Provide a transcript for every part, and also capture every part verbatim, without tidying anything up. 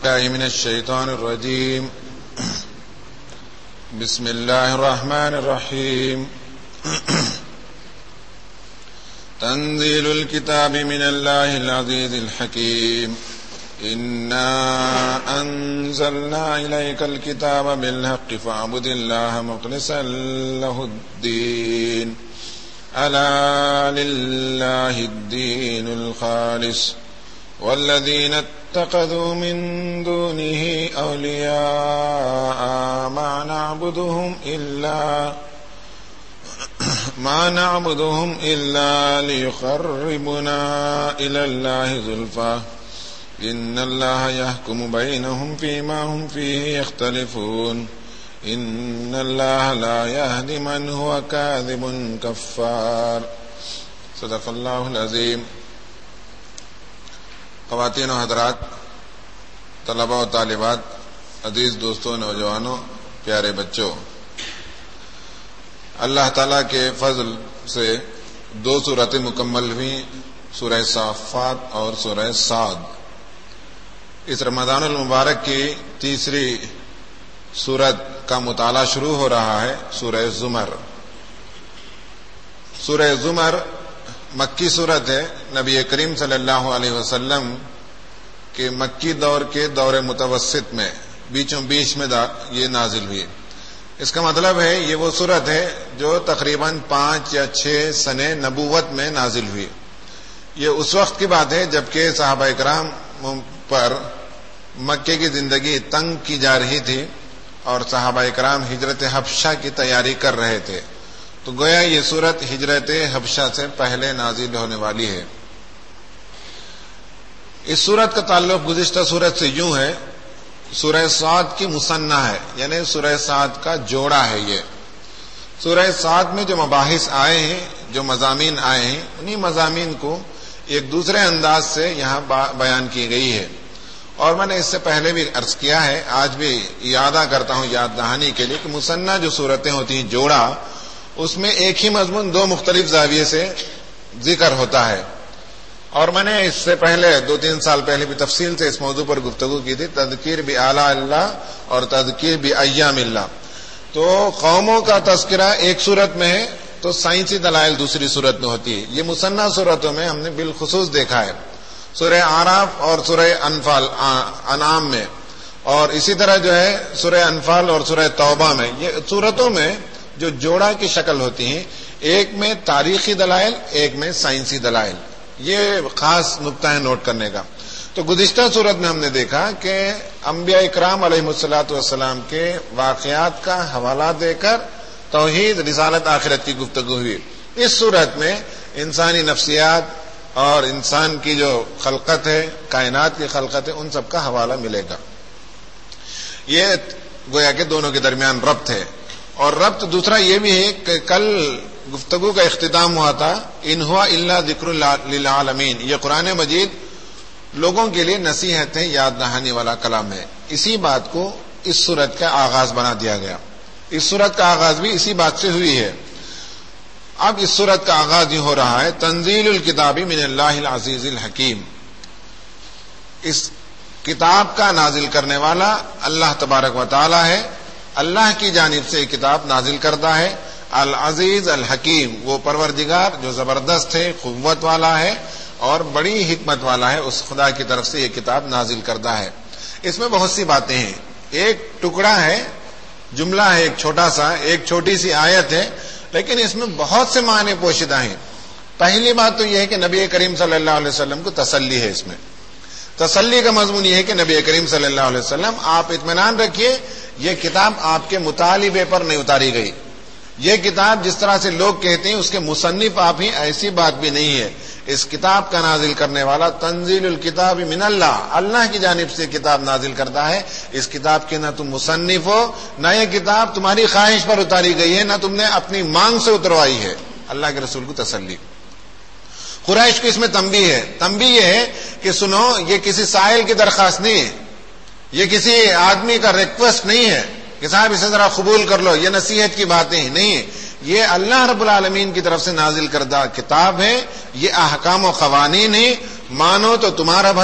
بالله من الشيطان الرجيم. بسم الله الرحمن الرحيم. تنزيل الكتاب من الله العزيز الحكيم. إنا أنزلنا إليك الكتاب بالحق فاعبد الله مخلصا له الدين ألا لله الدين الخالص والذين اتخذوا من دونه أولياء ما نعبدهم إلا ما نعبدهم إلا ليقربونا إلى الله زلفى إن الله يحكم بينهم فيما هم فيه يختلفون إن الله لا يهدي من هو كاذب كفار. صدق اللہ العظیم. خواتین و حضرات، طلباء و طالبات، عزیز دوستوں، نوجوانوں، پیارے بچوں، اللہ تعالیٰ کے فضل سے دو سورتیں مکمل ہوئیں، سورہ صافات اور سورہ صاد. اس رمضان المبارک کی تیسری سورت کا مطالعہ شروع ہو رہا ہے، سورہ زمر. سورہ زمر مکی سورت ہے. نبی کریم صلی اللہ علیہ وسلم کے مکی دور کے دور متوسط میں بیچوں بیچ میں یہ نازل ہوئی. اس کا مطلب ہے یہ وہ سورت ہے جو تقریباً پانچ یا چھ سنے نبوت میں نازل ہوئی. یہ اس وقت کی بات ہے جبکہ صحابہ کرام پر مکے کی زندگی تنگ کی جا رہی تھی اور صحابہ کرام ہجرت حبشہ کی تیاری کر رہے تھے. تو گویا یہ سورت ہجرت حبشہ سے پہلے نازل ہونے والی ہے. اس سورت کا تعلق گزشتہ سورت سے یوں ہے، سورہ صاد کی مثنیٰ ہے، یعنی سورہ صاد کا جوڑا ہے. یہ سورہ صاد میں جو مباحث آئے ہیں، جو مضامین آئے ہیں، انہی مضامین کو ایک دوسرے انداز سے یہاں بیان کی گئی ہے. اور میں نے اس سے پہلے بھی عرض کیا ہے، آج بھی یادہ کرتا ہوں یاد دہانی کے لیے کہ مثنیٰ جو صورتیں ہوتی ہیں، جوڑا، اس میں ایک ہی مضمون دو مختلف زاویے سے ذکر ہوتا ہے. اور میں نے اس سے پہلے دو تین سال پہلے بھی تفصیل سے اس موضوع پر گفتگو کی تھی، تذکیر بآلاء اللہ اور تذکیر بایام اللہ. تو قوموں کا تذکرہ ایک صورت میں ہے تو سائنسی دلائل دوسری صورت میں ہوتی ہے. یہ مثنیٰ صورتوں میں ہم نے بالخصوص دیکھا ہے، سورہ اعراف اور سورہ انفال انعام میں، اور اسی طرح جو ہے سورہ انفال اور سورہ توبہ میں. یہ صورتوں میں جو جوڑا کی شکل ہوتی ہیں، ایک میں تاریخی دلائل، ایک میں سائنسی دلائل. یہ خاص نقطہ ہے نوٹ کرنے کا. تو گزشتہ صورت میں ہم نے دیکھا کہ انبیاء اکرام علیہ الصلوۃ والسلام کے واقعات کا حوالہ دے کر توحید، رسالت، آخرت کی گفتگو ہوئی. اس صورت میں انسانی نفسیات اور انسان کی جو خلقت ہے، کائنات کی خلقت ہے، ان سب کا حوالہ ملے گا. یہ گویا کہ دونوں کے درمیان ربط ہے. اور ربط دوسرا یہ بھی ہے کہ کل گفتگو کا اختتام ہوا تھا، ان ہوا الا ذکر للعالمین. یہ قرآن مجید لوگوں کے لیے نصیحت ہے، یاد دہانی والا کلام ہے. اسی بات کو اس سورت کا آغاز بنا دیا گیا. اس سورت کا آغاز بھی اسی بات سے ہوئی ہے. اب اس سورت کا آغاز یہ ہو رہا ہے، تنزیل الکتاب من اللہ العزیز الحکیم. اس کتاب کا نازل کرنے والا اللہ تبارک و تعالی ہے. اللہ کی جانب سے یہ کتاب نازل کرتا ہے. العزیز الحکیم، وہ پروردگار جو زبردست ہے، قوت والا ہے اور بڑی حکمت والا ہے، اس خدا کی طرف سے یہ کتاب نازل کرتا ہے. اس میں بہت سی باتیں ہیں. ایک ٹکڑا ہے، جملہ ہے، ایک چھوٹا سا، ایک چھوٹی سی آیت ہے، لیکن اس میں بہت سے معنی پوشیدہ ہیں. پہلی بات تو یہ ہے کہ نبی کریم صلی اللہ علیہ وسلم کو تسلی ہے. اس میں تسلی کا مضمون یہ ہے کہ نبی کریم صلی اللہ علیہ وسلم آپ اطمینان رکھیے، یہ کتاب آپ کے مطالبے پر نہیں اتاری گئی. یہ کتاب جس طرح سے لوگ کہتے ہیں اس کے مصنف آپ ہی، ایسی بات بھی نہیں ہے. اس کتاب کا نازل کرنے والا تنزیل الکتاب من اللہ، اللہ کی جانب سے کتاب نازل کرتا ہے. اس کتاب کے نہ تم مصنف ہو، نہ یہ کتاب تمہاری خواہش پر اتاری گئی ہے، نہ تم نے اپنی مانگ سے اتروائی ہے. اللہ کے رسول کو تسلی. قریش کو اس میں تنبیہ ہے. تنبیہ یہ ہے کہ سنو، یہ کسی سائل کی درخواست نہیں ہے، یہ کسی آدمی کا ریکویسٹ نہیں ہے کہ صاحب اسے ذرا قبول کر لو، یہ نصیحت کی باتیں نہیں ہیں. یہ اللہ رب العالمین کی طرف سے نازل کردہ کتاب ہے، یہ احکام و قوانین ہیں. مانو تو تمہارا بھلا،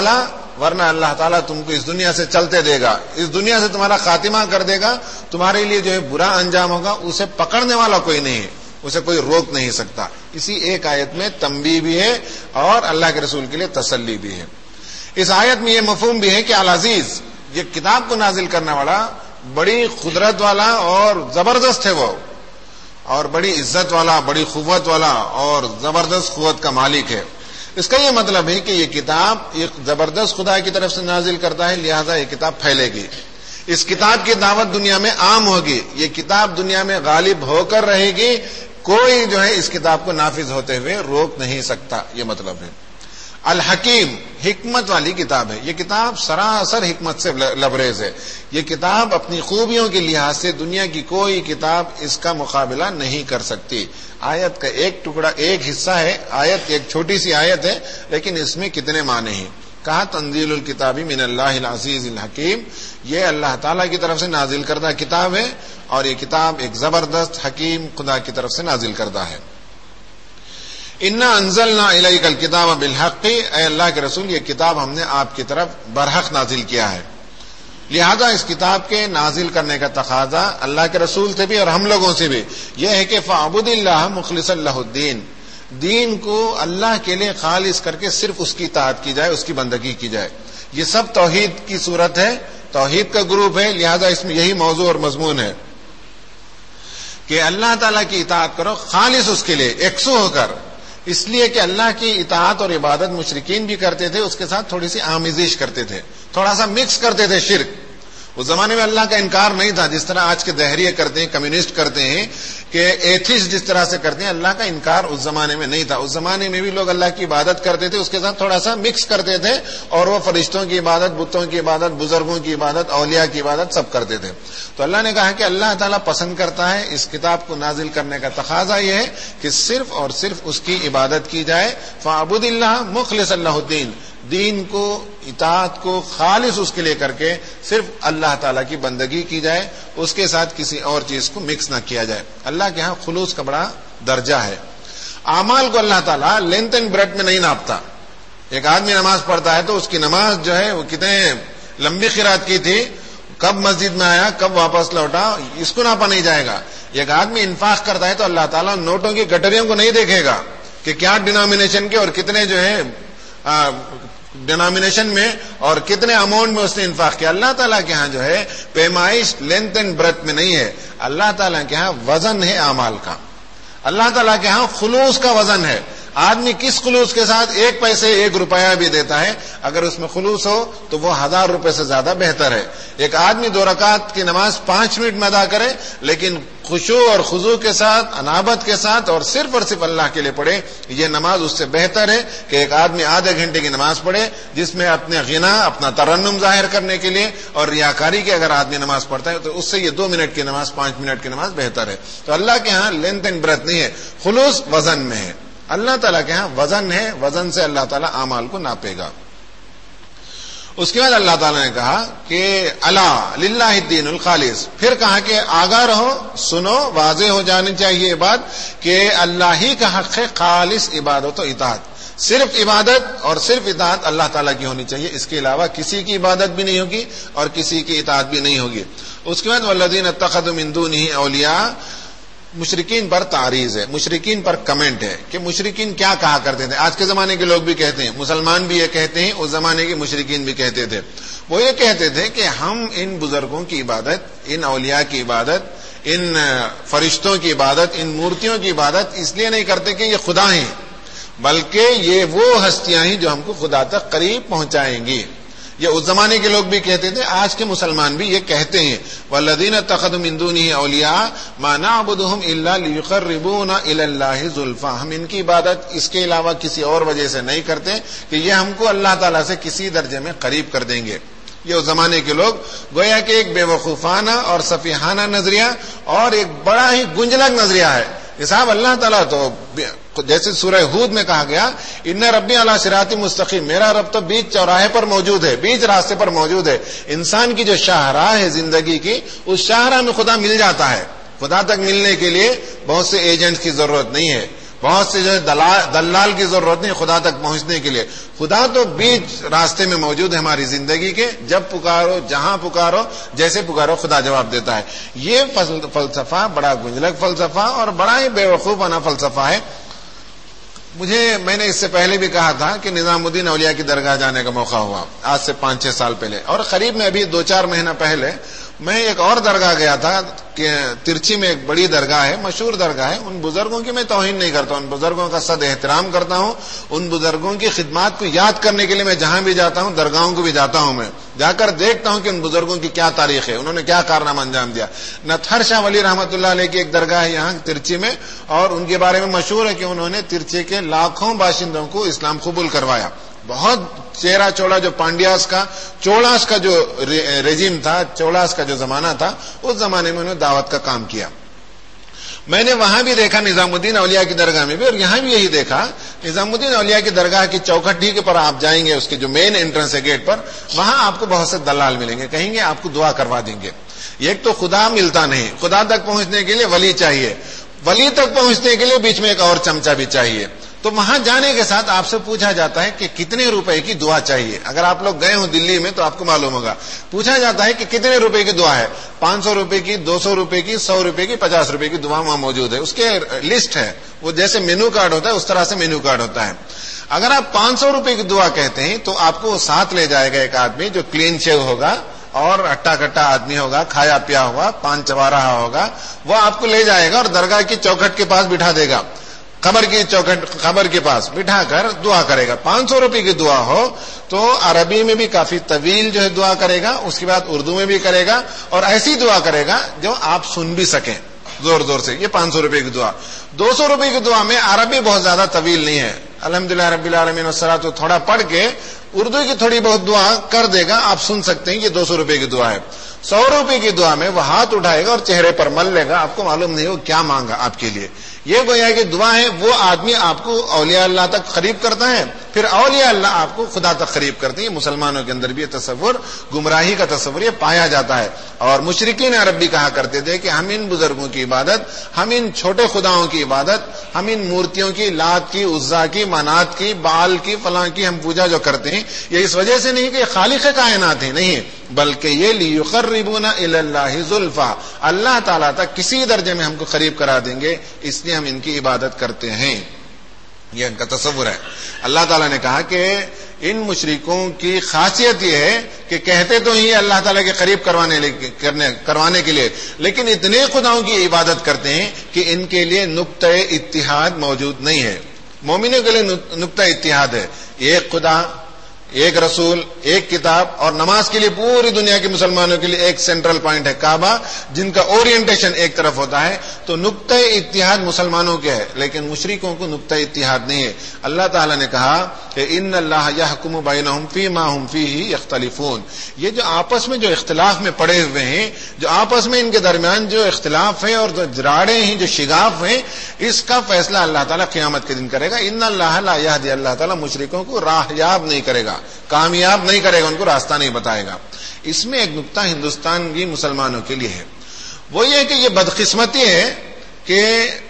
ورنہ اللہ تعالیٰ تم کو اس دنیا سے چلتے دے گا, اس دنیا سے تمہارا خاتمہ کر دے گا, تمہارے لیے جو ہے برا انجام ہوگا, اسے پکڑنے والا کوئی نہیں ہے, اسے کوئی روک نہیں سکتا. اسی ایک آیت میں تنبیہ بھی ہے اور اللہ کے رسول کے لیے تسلی بھی ہے. اس آیت میں یہ مفہوم بھی ہے کہ العزیز, یہ کتاب کو نازل کرنے والا بڑی قدرت والا اور زبردست ہے, وہ اور بڑی عزت والا, بڑی قوت والا اور زبردست قوت کا مالک ہے. اس کا یہ مطلب ہے کہ یہ کتاب ایک زبردست خدا کی طرف سے نازل کرتا ہے, لہذا یہ کتاب پھیلے گی, اس کتاب کی دعوت دنیا میں عام ہوگی, یہ کتاب دنیا میں غالب ہو کر رہے گی, کوئی جو ہے اس کتاب کو نافذ ہوتے ہوئے روک نہیں سکتا, یہ مطلب ہے. الحکیم, حکمت والی کتاب ہے, یہ کتاب سراسر حکمت سے لبریز ہے. یہ کتاب اپنی خوبیوں کے لحاظ سے دنیا کی کوئی کتاب اس کا مقابلہ نہیں کر سکتی. آیت کا ایک ٹکڑا, ایک حصہ ہے آیت, ایک چھوٹی سی آیت ہے, لیکن اس میں کتنے معنی ہیں. کہا تنزیل الکتاب من اللہ العزیز الحکیم, یہ اللہ تعالیٰ کی طرف سے نازل کردہ کتاب ہے اور یہ کتاب ایک زبردست حکیم خدا کی طرف سے نازل کردہ ہے. انا انزلنا الیک الکتاب بالحق, اے اللہ کے رسول یہ کتاب ہم نے آپ کی طرف برحق نازل کیا ہے. لہذا اس کتاب کے نازل کرنے کا تقاضا اللہ کے رسول سے بھی اور ہم لوگوں سے بھی یہ ہے کہ فاعبد اللہ مخلصا لہ الدین, دین کو اللہ کے لیے خالص کر کے صرف اس کی اطاعت کی جائے, اس کی بندگی کی جائے. یہ سب توحید کی صورت ہے, توحید کا گروپ ہے, لہذا اس میں یہی موضوع اور مضمون ہے کہ اللہ تعالیٰ کی اطاعت کرو خالص اس کے لیے, یکسو ہو کر. اس لیے کہ اللہ کی اطاعت اور عبادت مشرکین بھی کرتے تھے, اس کے ساتھ تھوڑی سی آمیزش کرتے تھے, تھوڑا سا مکس کرتے تھے شرک. اس زمانے میں اللہ کا انکار نہیں تھا جس طرح آج کے دہریے کرتے ہیں, کمیونسٹ کرتے ہیں, کہ ایتھسٹ جس طرح سے کرتے ہیں, اللہ کا انکار اس زمانے میں نہیں تھا. اس زمانے میں بھی لوگ اللہ کی عبادت کرتے تھے, اس کے ساتھ تھوڑا سا مکس کرتے تھے, اور وہ فرشتوں کی عبادت, بتوں کی عبادت, بزرگوں کی عبادت, اولیاء کی عبادت سب کرتے تھے. تو اللہ نے کہا کہ اللہ تعالیٰ پسند کرتا ہے, اس کتاب کو نازل کرنے کا تقاضا یہ ہے کہ صرف اور صرف اس کی عبادت کی جائے. فاعبد اللہ مخلصا لہ الدین, دین کو, اطاعت کو خالص اس کے لیے کر کے صرف اللہ تعالیٰ کی بندگی کی جائے, اس کے ساتھ کسی اور چیز کو مکس نہ کیا جائے. اللہ کے ہاں خلوص کا بڑا درجہ ہے. اعمال کو اللہ تعالیٰ لینتھ اینڈ بریڈ میں نہیں ناپتا. ایک آدمی نماز پڑھتا ہے تو اس کی نماز جو ہے وہ کتنے لمبی قرات کی تھی, کب مسجد میں آیا, کب واپس لوٹا, اس کو ناپا نہیں جائے گا. ایک آدمی انفاق کرتا ہے تو اللہ تعالیٰ نوٹوں کی گٹریوں کو نہیں دیکھے گا کہ کیا ڈینامینیشن کے اور کتنے جو ہے ڈینامینیشن میں اور کتنے اماؤنٹ میں اس نے انفاق کیا. اللہ تعالیٰ کے ہاں جو ہے پیمائش لینتھ اینڈ بریتھ میں نہیں ہے, اللہ تعالیٰ کے ہاں وزن ہے اعمال کا. اللہ تعالیٰ کے ہاں خلوص کا وزن ہے. آدمی کس خلوص کے ساتھ ایک پیسے ایک روپیہ بھی دیتا ہے, اگر اس میں خلوص ہو تو وہ ہزار روپے سے زیادہ بہتر ہے. ایک آدمی دو رکعت کی نماز پانچ منٹ میں ادا کرے لیکن خشوع اور خضوع کے ساتھ, انابت کے ساتھ اور صرف اور صرف اللہ کے لیے پڑھے, یہ نماز اس سے بہتر ہے کہ ایک آدمی آدھے گھنٹے کی نماز پڑھے جس میں اپنے غنا, اپنا ترنم ظاہر کرنے کے لیے اور ریاکاری کے اگر آدمی نماز پڑھتا ہے تو اس سے یہ دو منٹ کی نماز پانچ منٹ کی نماز بہتر ہے. تو اللہ کے ہاں لینتھ اینڈ بریتھ نہیں ہے, خلوص وزن میں ہے. اللہ تعالیٰ کے ہاں وزن ہے, وزن سے اللہ تعالیٰ اعمال کو ناپے گا. اس کے بعد اللہ تعالیٰ نے کہا کہ الا للہ الدین الخالص, پھر کہا کہ آگاہ رہو, سنو, واضح ہو جانی چاہیے یہ بات کہ اللہ ہی کا حق ہے خالص عبادت و اطاعت. صرف عبادت اور صرف اطاعت اللہ تعالیٰ کی ہونی چاہیے, اس کے علاوہ کسی کی عبادت بھی نہیں ہوگی اور کسی کی اطاعت بھی نہیں ہوگی. اس کے بعد والذین اتخذوا من دونہ اولیاء, مشرکین پر تعریض ہے, مشرکین پر کمنٹ ہے کہ مشرکین کیا کہا کرتے تھے. آج کے زمانے کے لوگ بھی کہتے ہیں, مسلمان بھی یہ کہتے ہیں, اس زمانے کے مشرکین بھی کہتے تھے. وہ یہ کہتے تھے کہ ہم ان بزرگوں کی عبادت, ان اولیاء کی عبادت, ان فرشتوں کی عبادت, ان مورتیوں کی عبادت اس لیے نہیں کرتے کہ یہ خدا ہیں, بلکہ یہ وہ ہستیاں ہیں جو ہم کو خدا تک قریب پہنچائیں گی. یہ اس زمانے کے لوگ بھی کہتے تھے, آج کے مسلمان بھی یہ کہتے ہیں. والذین اتخذوا من دونہ اولیاء ما نعبدهم الا لیقربونا الی اللہ زلفی, ہم ان کی عبادت اس کے علاوہ کسی اور وجہ سے نہیں کرتے کہ یہ ہم کو اللہ تعالیٰ سے کسی درجے میں قریب کر دیں گے. یہ اس زمانے کے لوگ گویا کہ ایک بے وقوفانہ اور سفیہانہ نظریہ اور ایک بڑا ہی گنجلک نظریہ ہے. صاحب اللہ تعالیٰ تو جیسے سورہ ہود میں کہا گیا ان ربی علی صراط مستقیم, میرا رب تو بیچ چوراہے پر موجود ہے, بیچ راستے پر موجود ہے. انسان کی جو شاہراہ ہے زندگی کی, اس شاہراہ میں خدا مل جاتا ہے. خدا تک ملنے کے لیے بہت سے ایجنٹس کی ضرورت نہیں ہے, بہت سے جو ہے دلال کی ضرورت نہیں خدا تک پہنچنے کے لیے. خدا تو بیچ راستے میں موجود ہے ہماری زندگی کے. جب پکارو، جہاں پکارو، جیسے پکارو، خدا جواب دیتا ہے. یہ فلسفہ بڑا گنجلک فلسفہ اور بڑا ہی بے وقوفانہ فلسفہ ہے. مجھے میں نے اس سے پہلے بھی کہا تھا کہ نظام الدین اولیاء کی درگاہ جانے کا موقع ہوا آج سے پانچ چھ سال پہلے، اور قریب میں ابھی دو چار مہینہ پہلے میں ایک اور درگاہ گیا تھا کہ ترچی میں ایک بڑی درگاہ ہے، مشہور درگاہ ہے. ان بزرگوں کی میں توہین نہیں کرتا ہوں، ان بزرگوں کا صد احترام کرتا ہوں. ان بزرگوں کی خدمات کو یاد کرنے کے لیے میں جہاں بھی جاتا ہوں، درگاہوں کو بھی جاتا ہوں، میں جا کر دیکھتا ہوں کہ ان بزرگوں کی کیا تاریخ ہے، انہوں نے کیا کارنامہ انجام دیا. نتھر شاہ ولی رحمۃ اللہ علیہ کی ایک درگاہ ہے یہاں ترچی میں، اور ان کے بارے میں مشہور ہے کہ انہوں نے ترچی کے لاکھوں باشندوں کو اسلام قبول کروایا. بہت چہرہ چوڑا جو پانڈیاس کا چوڑاس کا جو رجیم تھا، چوڑاس کا جو زمانہ تھا، اس زمانے میں انہوں نے دعوت کا کام کیا. میں نے وہاں بھی دیکھا نظام الدین اولیاء کی درگاہ میں بھی، اور یہاں بھی یہی دیکھا. نظام الدین اولیاء کی درگاہ کی چوکھٹی کے پر آپ جائیں گے، اس کے جو مین انٹرنس ہے گیٹ پر، وہاں آپ کو بہت سے دلال ملیں گے، کہیں گے آپ کو دعا کروا دیں گے. ایک تو خدا ملتا نہیں، خدا تک پہنچنے کے لیے ولی چاہیے، ولی تک پہنچنے کے لیے بیچ میں ایک اور چمچہ بھی چاہیے. تو وہاں جانے کے ساتھ آپ سے پوچھا جاتا ہے کہ کتنے روپے کی دعا چاہیے. اگر آپ لوگ گئے ہوں دلی میں تو آپ کو معلوم ہوگا، پوچھا جاتا ہے کہ کتنے روپے کی دعا ہے. پانچ سو روپے کی، دو سو روپے کی، سو روپے کی، پچاس روپے کی دعا وہاں موجود ہے. اس کے لسٹ ہے، وہ جیسے مینو کارڈ ہوتا ہے اس طرح سے مینو کارڈ ہوتا ہے. اگر آپ پانچ سو روپے کی دعا کہتے ہیں تو آپ کو ساتھ لے جائے گا ایک آدمی جو کلین شیو ہوگا اور اٹا کٹا آدمی ہوگا، کھایا پیا ہوگا، پان چبا رہا ہوگا. وہ آپ کو لے جائے گا اور درگاہ کی چوکھٹ کے پاس بٹھا دے گا، قبر کی چوکھٹ قبر کے پاس بٹھا کر دعا کرے گا. پانچ سو روپے کی دعا ہو تو عربی میں بھی کافی طویل جو ہے دعا کرے گا، اس کے بعد اردو میں بھی کرے گا، اور ایسی دعا کرے گا جو آپ سن بھی سکیں زور زور سے. یہ پانچ سو روپے کی دعا. دو سو روپے کی دعا میں عربی بہت زیادہ طویل نہیں ہے، الحمدللہ رب العالمین والصلاۃ، تو تھوڑا پڑھ کے اردو کی تھوڑی بہت دعا کر دے گا، آپ سن سکتے ہیں. یہ دو سو روپے کی دعا ہے. سو روپے کی دعا میں وہ ہاتھ اٹھائے گا اور چہرے پر مل لے گا، آپ کو معلوم نہیں ہو کیا مانگا آپ کے لیے. یہ گویا کہ دعا ہے. وہ آدمی آپ کو اولیاء اللہ تک قریب کرتا ہے، پھر اولیاء اللہ آپ کو خدا تک قریب کرتے ہیں. مسلمانوں کے اندر بھی یہ تصور، گمراہی کا تصور یہ پایا جاتا ہے. اور مشرکین عرب بھی کہا کرتے تھے کہ ہم ان بزرگوں کی عبادت، ہم ان چھوٹے خداؤں کی عبادت، ہم ان مورتیوں کی، لات کی، عزا کی، منات کی، بال کی، فلاں کی ہم پوجا جو کرتے ہیں، یہ اس وجہ سے نہیں کہ خالق کائنات ہیں، نہیں، بلکہ یہ لیقربونا الی اللہ زلفا، اللہ تعالیٰ تک کسی درجے میں ہم کو قریب کرا دیں گے، اس لیے ہم ان کی عبادت کرتے ہیں. یہ ان کا تصور ہے. اللہ تعالیٰ نے کہا کہ ان مشرکوں کی خاصیت یہ ہے کہ کہتے تو ہی اللہ تعالیٰ کے قریب کروانے کروانے کے لیے، لیکن اتنے خداؤں کی عبادت کرتے ہیں کہ ان کے لیے نقطۂ اتحاد موجود نہیں ہے. مومنوں کے لیے نقطۂ اتحاد ہے، ایک خدا، ایک رسول، ایک کتاب، اور نماز کے لیے پوری دنیا کے مسلمانوں کے لیے ایک سینٹرل پوائنٹ ہے کعبہ، جن کا اورینٹیشن ایک طرف ہوتا ہے. تو نقطۂ اتحاد مسلمانوں کے ہے، لیکن مشرکوں کو نقطۂ اتحاد نہیں ہے. اللہ تعالیٰ نے کہا کہ ان اللہ یحکم بینہم فیما ہم فیہ یختلفون. یہ جو آپس میں جو اختلاف میں پڑے ہوئے ہیں، جو آپس میں ان کے درمیان جو اختلاف ہے اور جو جراڑے ہیں، جو شگاف ہیں، اس کا فیصلہ اللہ تعالیٰ قیامت کے دن کرے گا. ان اللہ لا یہدی، اللہ تعالیٰ مشرکوں کو راہیاب نہیں کرے گا، کامیاب نہیں کرے گا، ان کو راستہ نہیں بتائے گا. اس میں ایک نقطہ ہندوستان کی مسلمانوں کے لیے ہے، وہ یہ کہ یہ بدقسمتی ہے کہ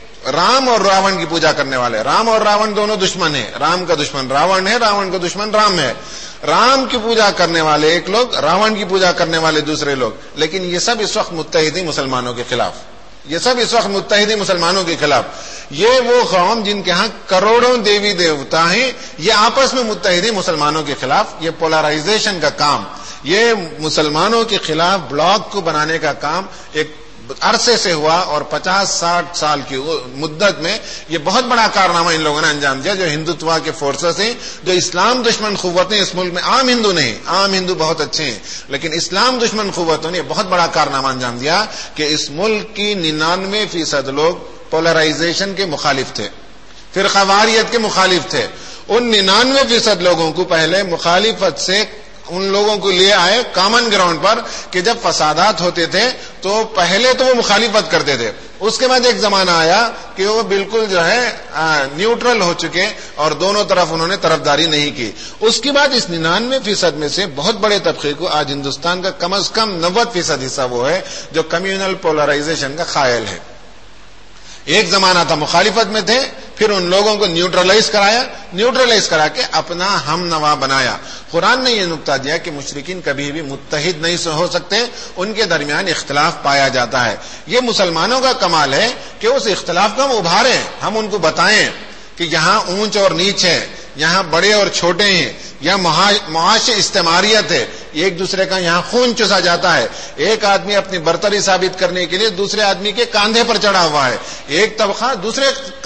رام اور راون کی پوجا کرنے والے، رام اور راون دونوں دشمن ہیں. رام کا دشمن راون ہے، راون کا دشمن رام ہے. رام کی پوجا کرنے والے ایک لوگ، راون کی پوجا کرنے والے دوسرے لوگ. لیکن یہ سب اس وقت متحد ہیں مسلمانوں کے خلاف. یہ سب اس وقت متحد ہیں مسلمانوں کے خلاف. یہ وہ قوم جن کے ہاں کروڑوں دیوی دیوتا ہیں، یہ آپس میں متحد ہیں مسلمانوں کے خلاف. یہ پولرائزیشن کا کام، یہ مسلمانوں کے خلاف بلاک کو بنانے کا کام ایک عرصے سے ہوا، اور پچاس ساٹھ سال کی مدت میں یہ بہت بڑا کارنامہ ان لوگوں نے انجام دیا. جو ہندوتوا کے فورسز ہیں، جو اسلام دشمن قوتیں اس ملک میں، عام ہندو نہیں، عام ہندو بہت اچھے ہیں، لیکن اسلام دشمن قوتوں نے بہت بڑا کارنامہ انجام دیا کہ اس ملک کی ننانوے فیصد لوگ پولرائزیشن کے مخالف تھے، فرقہ کے مخالف تھے. ان ننانوے فیصد لوگوں کو پہلے مخالفت سے ان لوگوں کو لے آئے کامن گراؤنڈ پر کہ جب فسادات ہوتے تھے تو پہلے تو وہ مخالفت کرتے تھے، اس کے بعد ایک زمانہ آیا کہ وہ بالکل جو ہے نیوٹرل ہو چکے اور دونوں طرف انہوں نے طرفداری نہیں کی. اس کے بعد اس ننانوے فیصد میں سے بہت بڑے طبقے کو آج ہندوستان کا کم از کم نوے فیصد حصہ وہ ہے جو کمیونل پولرائزیشن کا قائل ہے. ایک زمانہ تھا مخالفت میں تھے، پھر ان لوگوں کو نیوٹرلائز کرایا, نیوٹرلائز کرا کے اپنا ہم نوا بنایا. قرآن نے یہ نقطہ دیا کہ مشرکین کبھی بھی متحد نہیں ہو سکتے, ان کے درمیان اختلاف پایا جاتا ہے. یہ مسلمانوں کا کمال ہے کہ اس اختلاف کو ہم ابھاریں, ہم ان کو بتائیں کہ یہاں اونچ اور نیچ ہے, یہاں بڑے اور چھوٹے ہیں, یہاں معاشی استعماریت ہے, ایک دوسرے کا یہاں خون چوسا جاتا ہے. ایک آدمی اپنی برتری ثابت کرنے کے لیے دوسرے آدمی کے کاندھے پر چڑھا ہوا ہے, ایک طبقہ دوسرے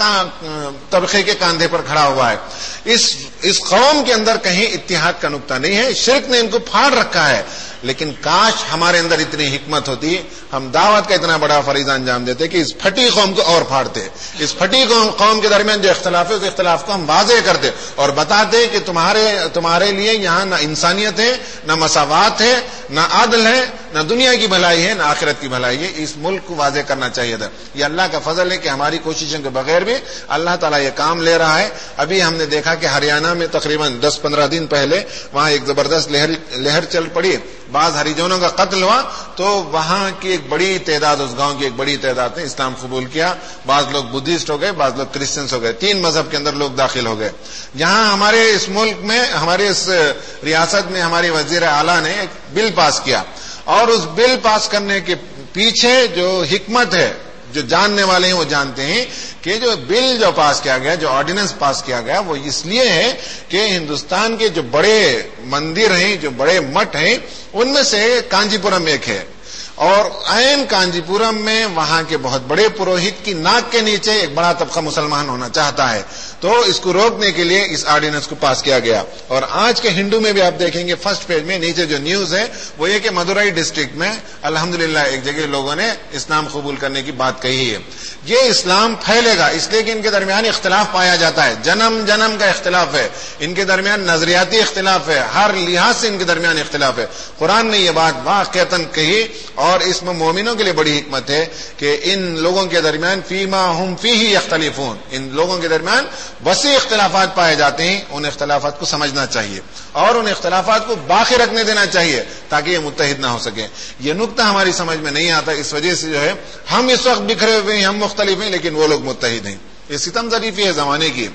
طبقے کے کاندھے پر کھڑا ہوا ہے. اس اس قوم کے اندر کہیں اتحاد کا نقطہ نہیں ہے, شرک نے ان کو پھاڑ رکھا ہے. لیکن کاش ہمارے اندر اتنی حکمت ہوتی, ہم دعوت کا اتنا بڑا فریضہ انجام دیتے کہ اس پھٹی قوم کو اور پھاڑتے, اس پھٹی قوم کے درمیان جو اختلاف ہے اس اختلاف کو ہم واضح کرتے اور بتاتے کہ تمہارے تمہارے لیے یہاں نہ انسانیت ہے, نہ مساوات ہے, نہ عدل ہے, نہ دنیا کی بھلائی ہے, نہ آخرت کی بھلائی ہے. اس ملک کو واضح کرنا چاہیے تھا. یہ اللہ کا فضل ہے کہ ہماری کوششوں کے بغیر بھی اللہ تعالیٰ یہ کام لے رہا ہے. ابھی ہم نے دیکھا کہ ہریانہ میں تقریباً دس پندرہ دن پہلے وہاں ایک زبردست لہر لہر چل پڑی, بعض ہریجنوں کا قتل ہوا, تو وہاں کی ایک بڑی تعداد, اس گاؤں کی ایک بڑی تعداد نے اسلام قبول کیا. بعض لوگ بدھسٹ ہو گئے, بعض لوگ کرسچنس ہو گئے, تین مذہب کے اندر لوگ داخل ہو گئے. یہاں ہمارے اس ملک میں, ہمارے اس ریاست میں ہماری وزیر اعلیٰ نے ایک بل پاس کیا, اور اس بل پاس کرنے کے پیچھے جو حکمت ہے, جو جاننے والے ہیں وہ جانتے ہیں کہ جو بل جو پاس کیا گیا, جو آرڈیننس پاس کیا گیا, وہ اس لیے ہے کہ ہندوستان کے جو بڑے مندر ہیں, جو بڑے مٹھ ہیں, ان میں سے کانجی پورم ایک ہے, اور عین کانجی پورم میں وہاں کے بہت بڑے پروہت کی ناک کے نیچے ایک بڑا طبقہ مسلمان ہونا چاہتا ہے. تو اس کو روکنے کے لیے اس آرڈیننس کو پاس کیا گیا. اور آج کے ہندو میں بھی آپ دیکھیں گے فرسٹ پیج میں نیچے جو نیوز ہے وہ یہ کہ مدورائی ڈسٹرکٹ میں الحمدللہ ایک جگہ لوگوں نے اسلام قبول کرنے کی بات کہی ہے. یہ اسلام پھیلے گا اس لیے کہ ان کے درمیان اختلاف پایا جاتا ہے, جنم جنم کا اختلاف ہے, ان کے درمیان نظریاتی اختلاف ہے, ہر لحاظ سے ان کے درمیان اختلاف ہے. قرآن نے یہ بات واقعتاً کہی, اور اس میں مومنوں کے لیے بڑی حکمت ہے کہ ان لوگوں کے درمیان فیما ہم فیہ یختلفون, ان لوگوں کے درمیان وسیع اختلافات پائے جاتے ہیں. ان اختلافات کو سمجھنا چاہیے اور ان اختلافات کو باقی رکھنے دینا چاہیے تاکہ یہ متحد نہ ہو سکے. یہ نقطہ ہماری سمجھ میں نہیں آتا, اس وجہ سے جو ہے ہم اس وقت بکھرے ہوئے ہیں, ہم مختلف ہیں, لیکن وہ لوگ متحد ہیں. یہ ستم ظریفی ہے زمانے کی.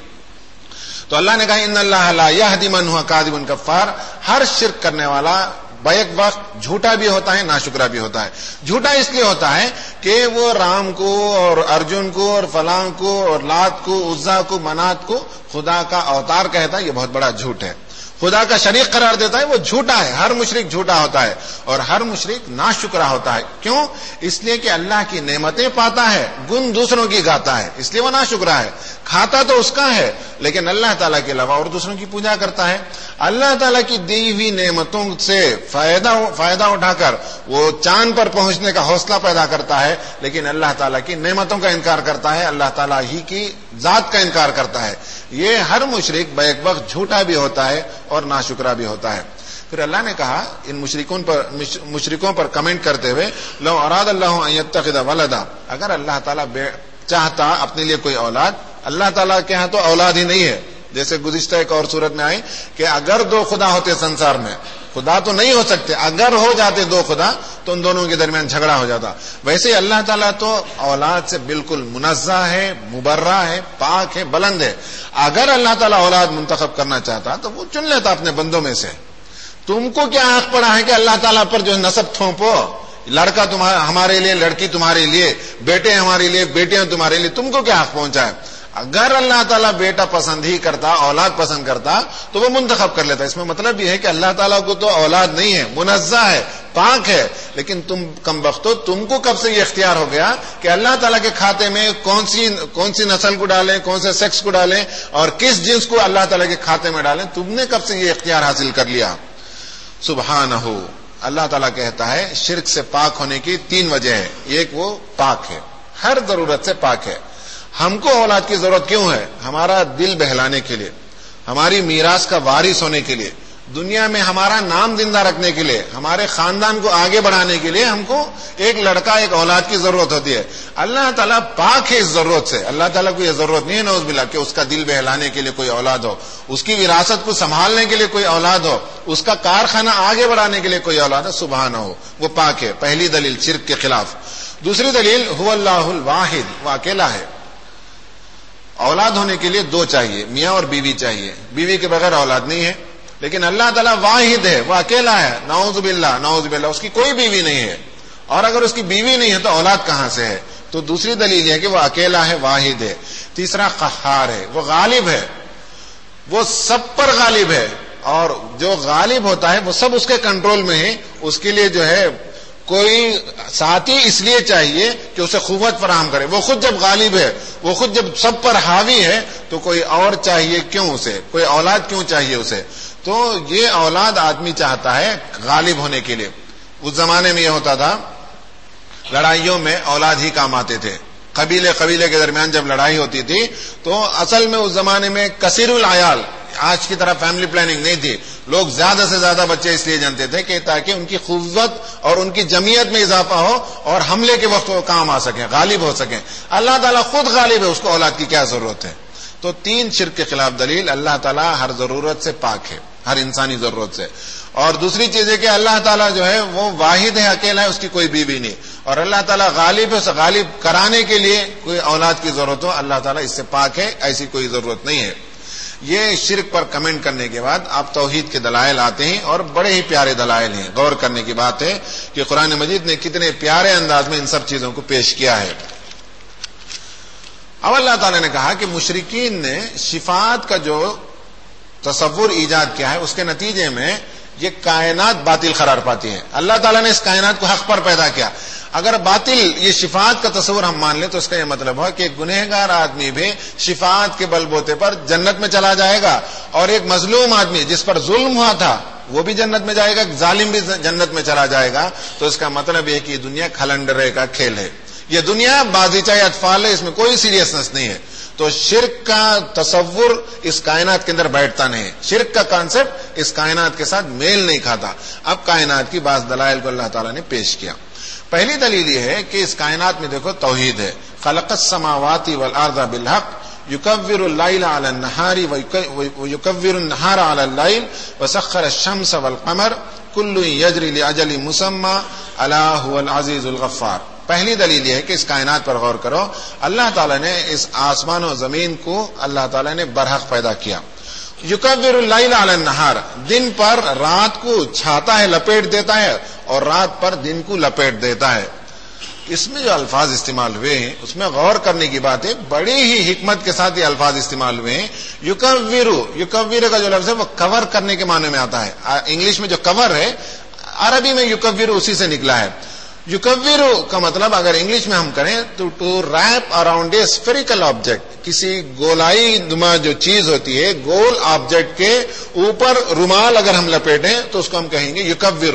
تو اللہ نے کہا ان اللہ لا یہدی من هو کاذب کفار, ہر شرک کرنے والا بیک وقت جھوٹا بھی ہوتا ہے, ناشکرا بھی ہوتا ہے. جھوٹا اس لیے ہوتا ہے کہ وہ رام کو اور ارجن کو اور فلاں کو اور لات کو, عزا کو, منات کو خدا کا اوتار کہتا ہے. یہ بہت بڑا جھوٹ ہے. خدا کا شریک قرار دیتا ہے, وہ جھوٹا ہے. ہر مشرک جھوٹا ہوتا ہے اور ہر مشرک ناشکرا ہوتا ہے. کیوں؟ اس لیے کہ اللہ کی نعمتیں پاتا ہے, گن دوسروں کی گاتا ہے, اس لیے وہ ناشکرا ہے. کھاتا تو اس کا ہے لیکن اللہ تعالیٰ کے علاوہ اور دوسروں کی پوجا کرتا ہے. اللہ تعالیٰ کی دی ہوئی نعمتوں سے فائدہ فائدہ اٹھا کر وہ چاند پر پہنچنے کا حوصلہ پیدا کرتا ہے, لیکن اللہ تعالیٰ کی نعمتوں کا انکار کرتا ہے, اللہ تعالیٰ ہی کی ذات کا انکار کرتا ہے. یہ ہر مشرک بیک وقت جھوٹا بھی ہوتا ہے اور ناشکرا بھی ہوتا ہے. پھر اللہ نے کہا ان مشرکوں پر مشرکوں پر کمنٹ کرتے ہوئے, لو اراد اللہ ان یتخذ ولدا, اگر اللہ تعالیٰ چاہتا اپنے لیے کوئی اولاد, اللہ تعالیٰ کے ہاں تو اولاد ہی نہیں ہے. جیسے گزشتہ ایک اور صورت میں آئی کہ اگر دو خدا ہوتے سنسار میں, خدا تو نہیں ہو سکتے, اگر ہو جاتے دو خدا تو ان دونوں کے درمیان جھگڑا ہو جاتا. ویسے اللہ تعالیٰ تو اولاد سے بالکل منزہ ہے, مبرہ ہے, پاک ہے, بلند ہے. اگر اللہ تعالیٰ اولاد منتخب کرنا چاہتا تو وہ چن لیتا اپنے بندوں میں سے. تم کو کیا حق پڑا ہے کہ اللہ تعالیٰ پر جو نسب تھوپو, لڑکا تمہارا ہمارے لیے, لڑکی تمہارے لیے, بیٹے ہمارے لیے, بیٹیاں تمہارے لیے, تم کو کیا حق پہنچا ہے؟ اگر اللہ تعالیٰ بیٹا پسند ہی کرتا, اولاد پسند کرتا تو وہ منتخب کر لیتا. اس میں مطلب یہ ہے کہ اللہ تعالیٰ کو تو اولاد نہیں ہے, منزہ ہے, پاک ہے, لیکن تم کم بختو, تم کو کب سے یہ اختیار ہو گیا کہ اللہ تعالیٰ کے کھاتے میں کون سی کون سی نسل کو ڈالیں, کون سے سیکس کو ڈالیں اور کس جنس کو اللہ تعالیٰ کے کھاتے میں ڈالیں؟ تم نے کب سے یہ اختیار حاصل کر لیا؟ سبحانہ. اللہ تعالیٰ کہتا ہے شرک سے پاک ہونے کی تین وجہ ہے. ایک وہ پاک ہے, ہر ضرورت سے پاک ہے. ہم کو اولاد کی ضرورت کیوں ہے؟ ہمارا دل بہلانے کے لیے, ہماری میراث کا وارث ہونے کے لیے, دنیا میں ہمارا نام زندہ رکھنے کے لیے, ہمارے خاندان کو آگے بڑھانے کے لیے ہم کو ایک لڑکا, ایک اولاد کی ضرورت ہوتی ہے. اللہ تعالیٰ پاک ہے اس ضرورت سے. اللہ تعالیٰ کو یہ ضرورت نہیں ہے نعوذ باللہ کہ اس کا دل بہلانے کے لیے کوئی اولاد ہو, اس کی وراثت کو سنبھالنے کے لیے کوئی اولاد ہو, اس کا کارخانہ آگے بڑھانے کے لیے کوئی اولاد ہو. سبحانہ ہو, وہ پاک ہے. پہلی دلیل شرک کے خلاف. دوسری دلیل هو اللہ الواحد, وہ اکیلا ہے. اولاد ہونے کے لیے دو چاہیے، میاں اور بیوی چاہیے، بیوی کے بغیر اولاد نہیں ہے. لیکن اللہ تعالیٰ واحد ہے، وہ اکیلا ہے، نعوذ باللہ نعوذ باللہ، اس کی کوئی بیوی نہیں ہے. اور اگر اس کی بیوی نہیں ہے تو اولاد کہاں سے ہے؟ تو دوسری دلیل یہ ہے کہ وہ اکیلا ہے، واحد ہے. تیسرا قہار ہے، وہ غالب ہے، وہ سب پر غالب ہے، اور جو غالب ہوتا ہے وہ سب اس کے کنٹرول میں ہے. اس کے لیے جو ہے کوئی ساتھی اس لیے چاہیے کہ اسے قوت فراہم کرے. وہ خود جب غالب ہے، وہ خود جب سب پر حاوی ہے، تو کوئی اور چاہیے کیوں اسے؟ کوئی اولاد کیوں چاہیے اسے؟ تو یہ اولاد آدمی چاہتا ہے غالب ہونے کے لیے. اس زمانے میں یہ ہوتا تھا، لڑائیوں میں اولاد ہی کام آتے تھے. قبیلے قبیلے کے درمیان جب لڑائی ہوتی تھی تو اصل میں اس زمانے میں کثیر العیال، آج کی طرح فیملی پلاننگ نہیں تھی. لوگ زیادہ سے زیادہ بچے اس لیے جانتے تھے کہ تاکہ ان کی قوت اور ان کی جمعیت میں اضافہ ہو اور حملے کے وقت وہ کام آ سکیں، غالب ہو سکیں. اللہ تعالیٰ خود غالب ہے، اس کو اولاد کی کیا ضرورت ہے؟ تو تین شرک کے خلاف دلیل، اللہ تعالیٰ ہر ضرورت سے پاک ہے، ہر انسانی ضرورت سے. اور دوسری چیز ہے کہ اللہ تعالیٰ جو ہے وہ واحد ہے، اکیلا ہے، اس کی کوئی بیوی نہیں. اور اللہ تعالیٰ غالب ہے، اسے غالب کرانے کے لیے کوئی اولاد کی ضرورت ہو، اللہ تعالیٰ اس سے پاک ہے، ایسی کوئی ضرورت نہیں ہے. یہ شرک پر کمنٹ کرنے کے بعد آپ توحید کے دلائل آتے ہیں، اور بڑے ہی پیارے دلائل ہیں. غور کرنے کی بات ہے کہ قرآن مجید نے کتنے پیارے انداز میں ان سب چیزوں کو پیش کیا ہے. اب اللہ تعالیٰ نے کہا کہ مشرکین نے شفاعت کا جو تصور ایجاد کیا ہے، اس کے نتیجے میں یہ کائنات باطل قرار پاتی ہے. اللہ تعالیٰ نے اس کائنات کو حق پر پیدا کیا. اگر باطل یہ شفاعت کا تصور ہم مان لیں تو اس کا یہ مطلب ہے کہ ایک گنہگار آدمی بھی شفاعت کے بل بوتے پر جنت میں چلا جائے گا، اور ایک مظلوم آدمی جس پر ظلم ہوا تھا وہ بھی جنت میں جائے گا، ظالم بھی جنت میں چلا جائے گا. تو اس کا مطلب یہ کہ یہ دنیا کھلنڈرے کا کھیل ہے، یہ دنیا بازیچہ یا اطفال ہے، اس میں کوئی سیریسنس نہیں ہے. تو شرک کا تصور اس کائنات کے اندر بیٹھتا نہیں ہے، شرک کا کانسیپٹ اس کائنات کے ساتھ میل نہیں کھاتا. اب کائنات کی بعض دلائل کو اللہ تعالیٰ نے پیش کیا. پہلی دلیل یہ ہے کہ اس کائنات میں دیکھو توحید ہے. خلق السماوات والارض بالحق یکور اللیل علی النہار ویکور النہار علی اللیل وسخر الشمس والقمر کل یجری لاجل مسمی الا هو العزیز الغفار. پہلی دلیل یہ ہے کہ اس کائنات پر غور کرو، اللہ تعالیٰ نے اس آسمان و زمین کو اللہ تعالیٰ نے برحق پیدا کیا. یکور اللیل علی النہار، دن پر رات کو چھاتا ہے، لپیٹ دیتا ہے، اور رات پر دن کو لپیٹ دیتا ہے. اس میں جو الفاظ استعمال ہوئے ہیں اس میں غور کرنے کی بات ہے، بڑی ہی حکمت کے ساتھ یہ الفاظ استعمال ہوئے ہیں. یکور، یکور کا جو لفظ ہے وہ کور کرنے کے معنی میں آتا ہے. انگلش میں جو کور ہے، عربی میں یکور اسی سے نکلا ہے. یکور کا مطلب اگر انگلش میں ہم کریں تو to wrap around a spherical object, کسی گولائی نما جو چیز ہوتی ہے گول آبجیکٹ کے اوپر رومال اگر ہم لپیٹیں تو اس کو ہم کہیں گے یکور.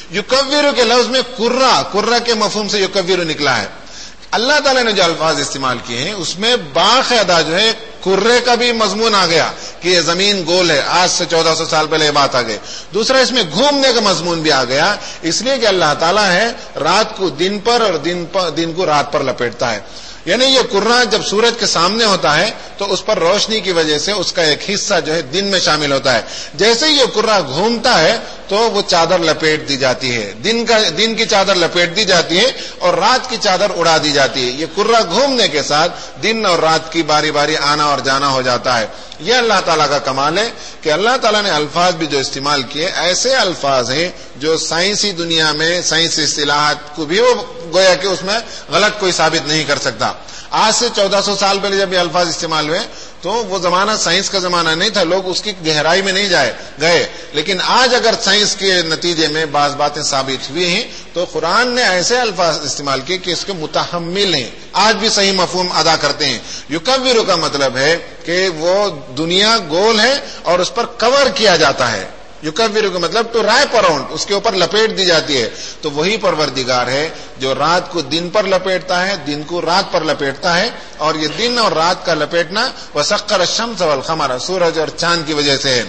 یکور کے لفظ میں کرہ، کرہ کے مفہوم سے یکور نکلا ہے. اللہ تعالیٰ نے جو الفاظ استعمال کیے ہیں اس میں باقاعدہ جو ہے کرے کا بھی مضمون آ گیا کہ یہ زمین گول ہے. آج سے چودہ سو سال پہلے یہ بات آ گئی. دوسرا اس میں گھومنے کا مضمون بھی آ گیا، اس لیے کہ اللہ تعالیٰ ہے رات کو دن پر اور دن پر دن کو رات پر لپیٹتا ہے. یعنی یہ کرہ جب سورج کے سامنے ہوتا ہے تو اس پر روشنی کی وجہ سے اس کا ایک حصہ جو ہے دن میں شامل ہوتا ہے. جیسے ہی یہ کرہ گھومتا ہے تو وہ چادر لپیٹ دی جاتی ہے، دن کا دن کی چادر لپیٹ دی جاتی ہے اور رات کی چادر اڑا دی جاتی ہے. یہ کرہ گھومنے کے ساتھ دن اور رات کی باری باری آنا اور جانا ہو جاتا ہے. یہ اللہ تعالیٰ کا کمال ہے کہ اللہ تعالیٰ نے الفاظ بھی جو استعمال کیے ایسے الفاظ ہیں جو سائنسی دنیا میں سائنسی اصطلاحات کو بھی وہ گویا کہ اس میں غلط کوئی ثابت نہیں کر سکتا. آج سے چودہ سو سال پہلے جب یہ الفاظ استعمال ہوئے تو وہ زمانہ سائنس کا زمانہ نہیں تھا، لوگ اس کی گہرائی میں نہیں جائے گئے. لیکن آج اگر سائنس کے نتیجے میں بعض باتیں ثابت ہوئی ہیں تو قرآن نے ایسے الفاظ استعمال کیے کہ اس کے متحمل ہیں، آج بھی صحیح مفہوم ادا کرتے ہیں. یکور کا مطلب ہے کہ وہ دنیا گول ہے اور اس پر کور کیا جاتا ہے. یکور کا مطلب ٹو ریپ اراؤنڈ، اس کے اوپر لپیٹ دی جاتی ہے. تو وہی پروردگار ہے جو رات کو دن پر لپیٹتا ہے، دن کو رات پر لپیٹتا ہے. اور یہ دن اور رات کا لپیٹنا وسخر الشمس والقمر، سورج اور چاند کی وجہ سے ہے،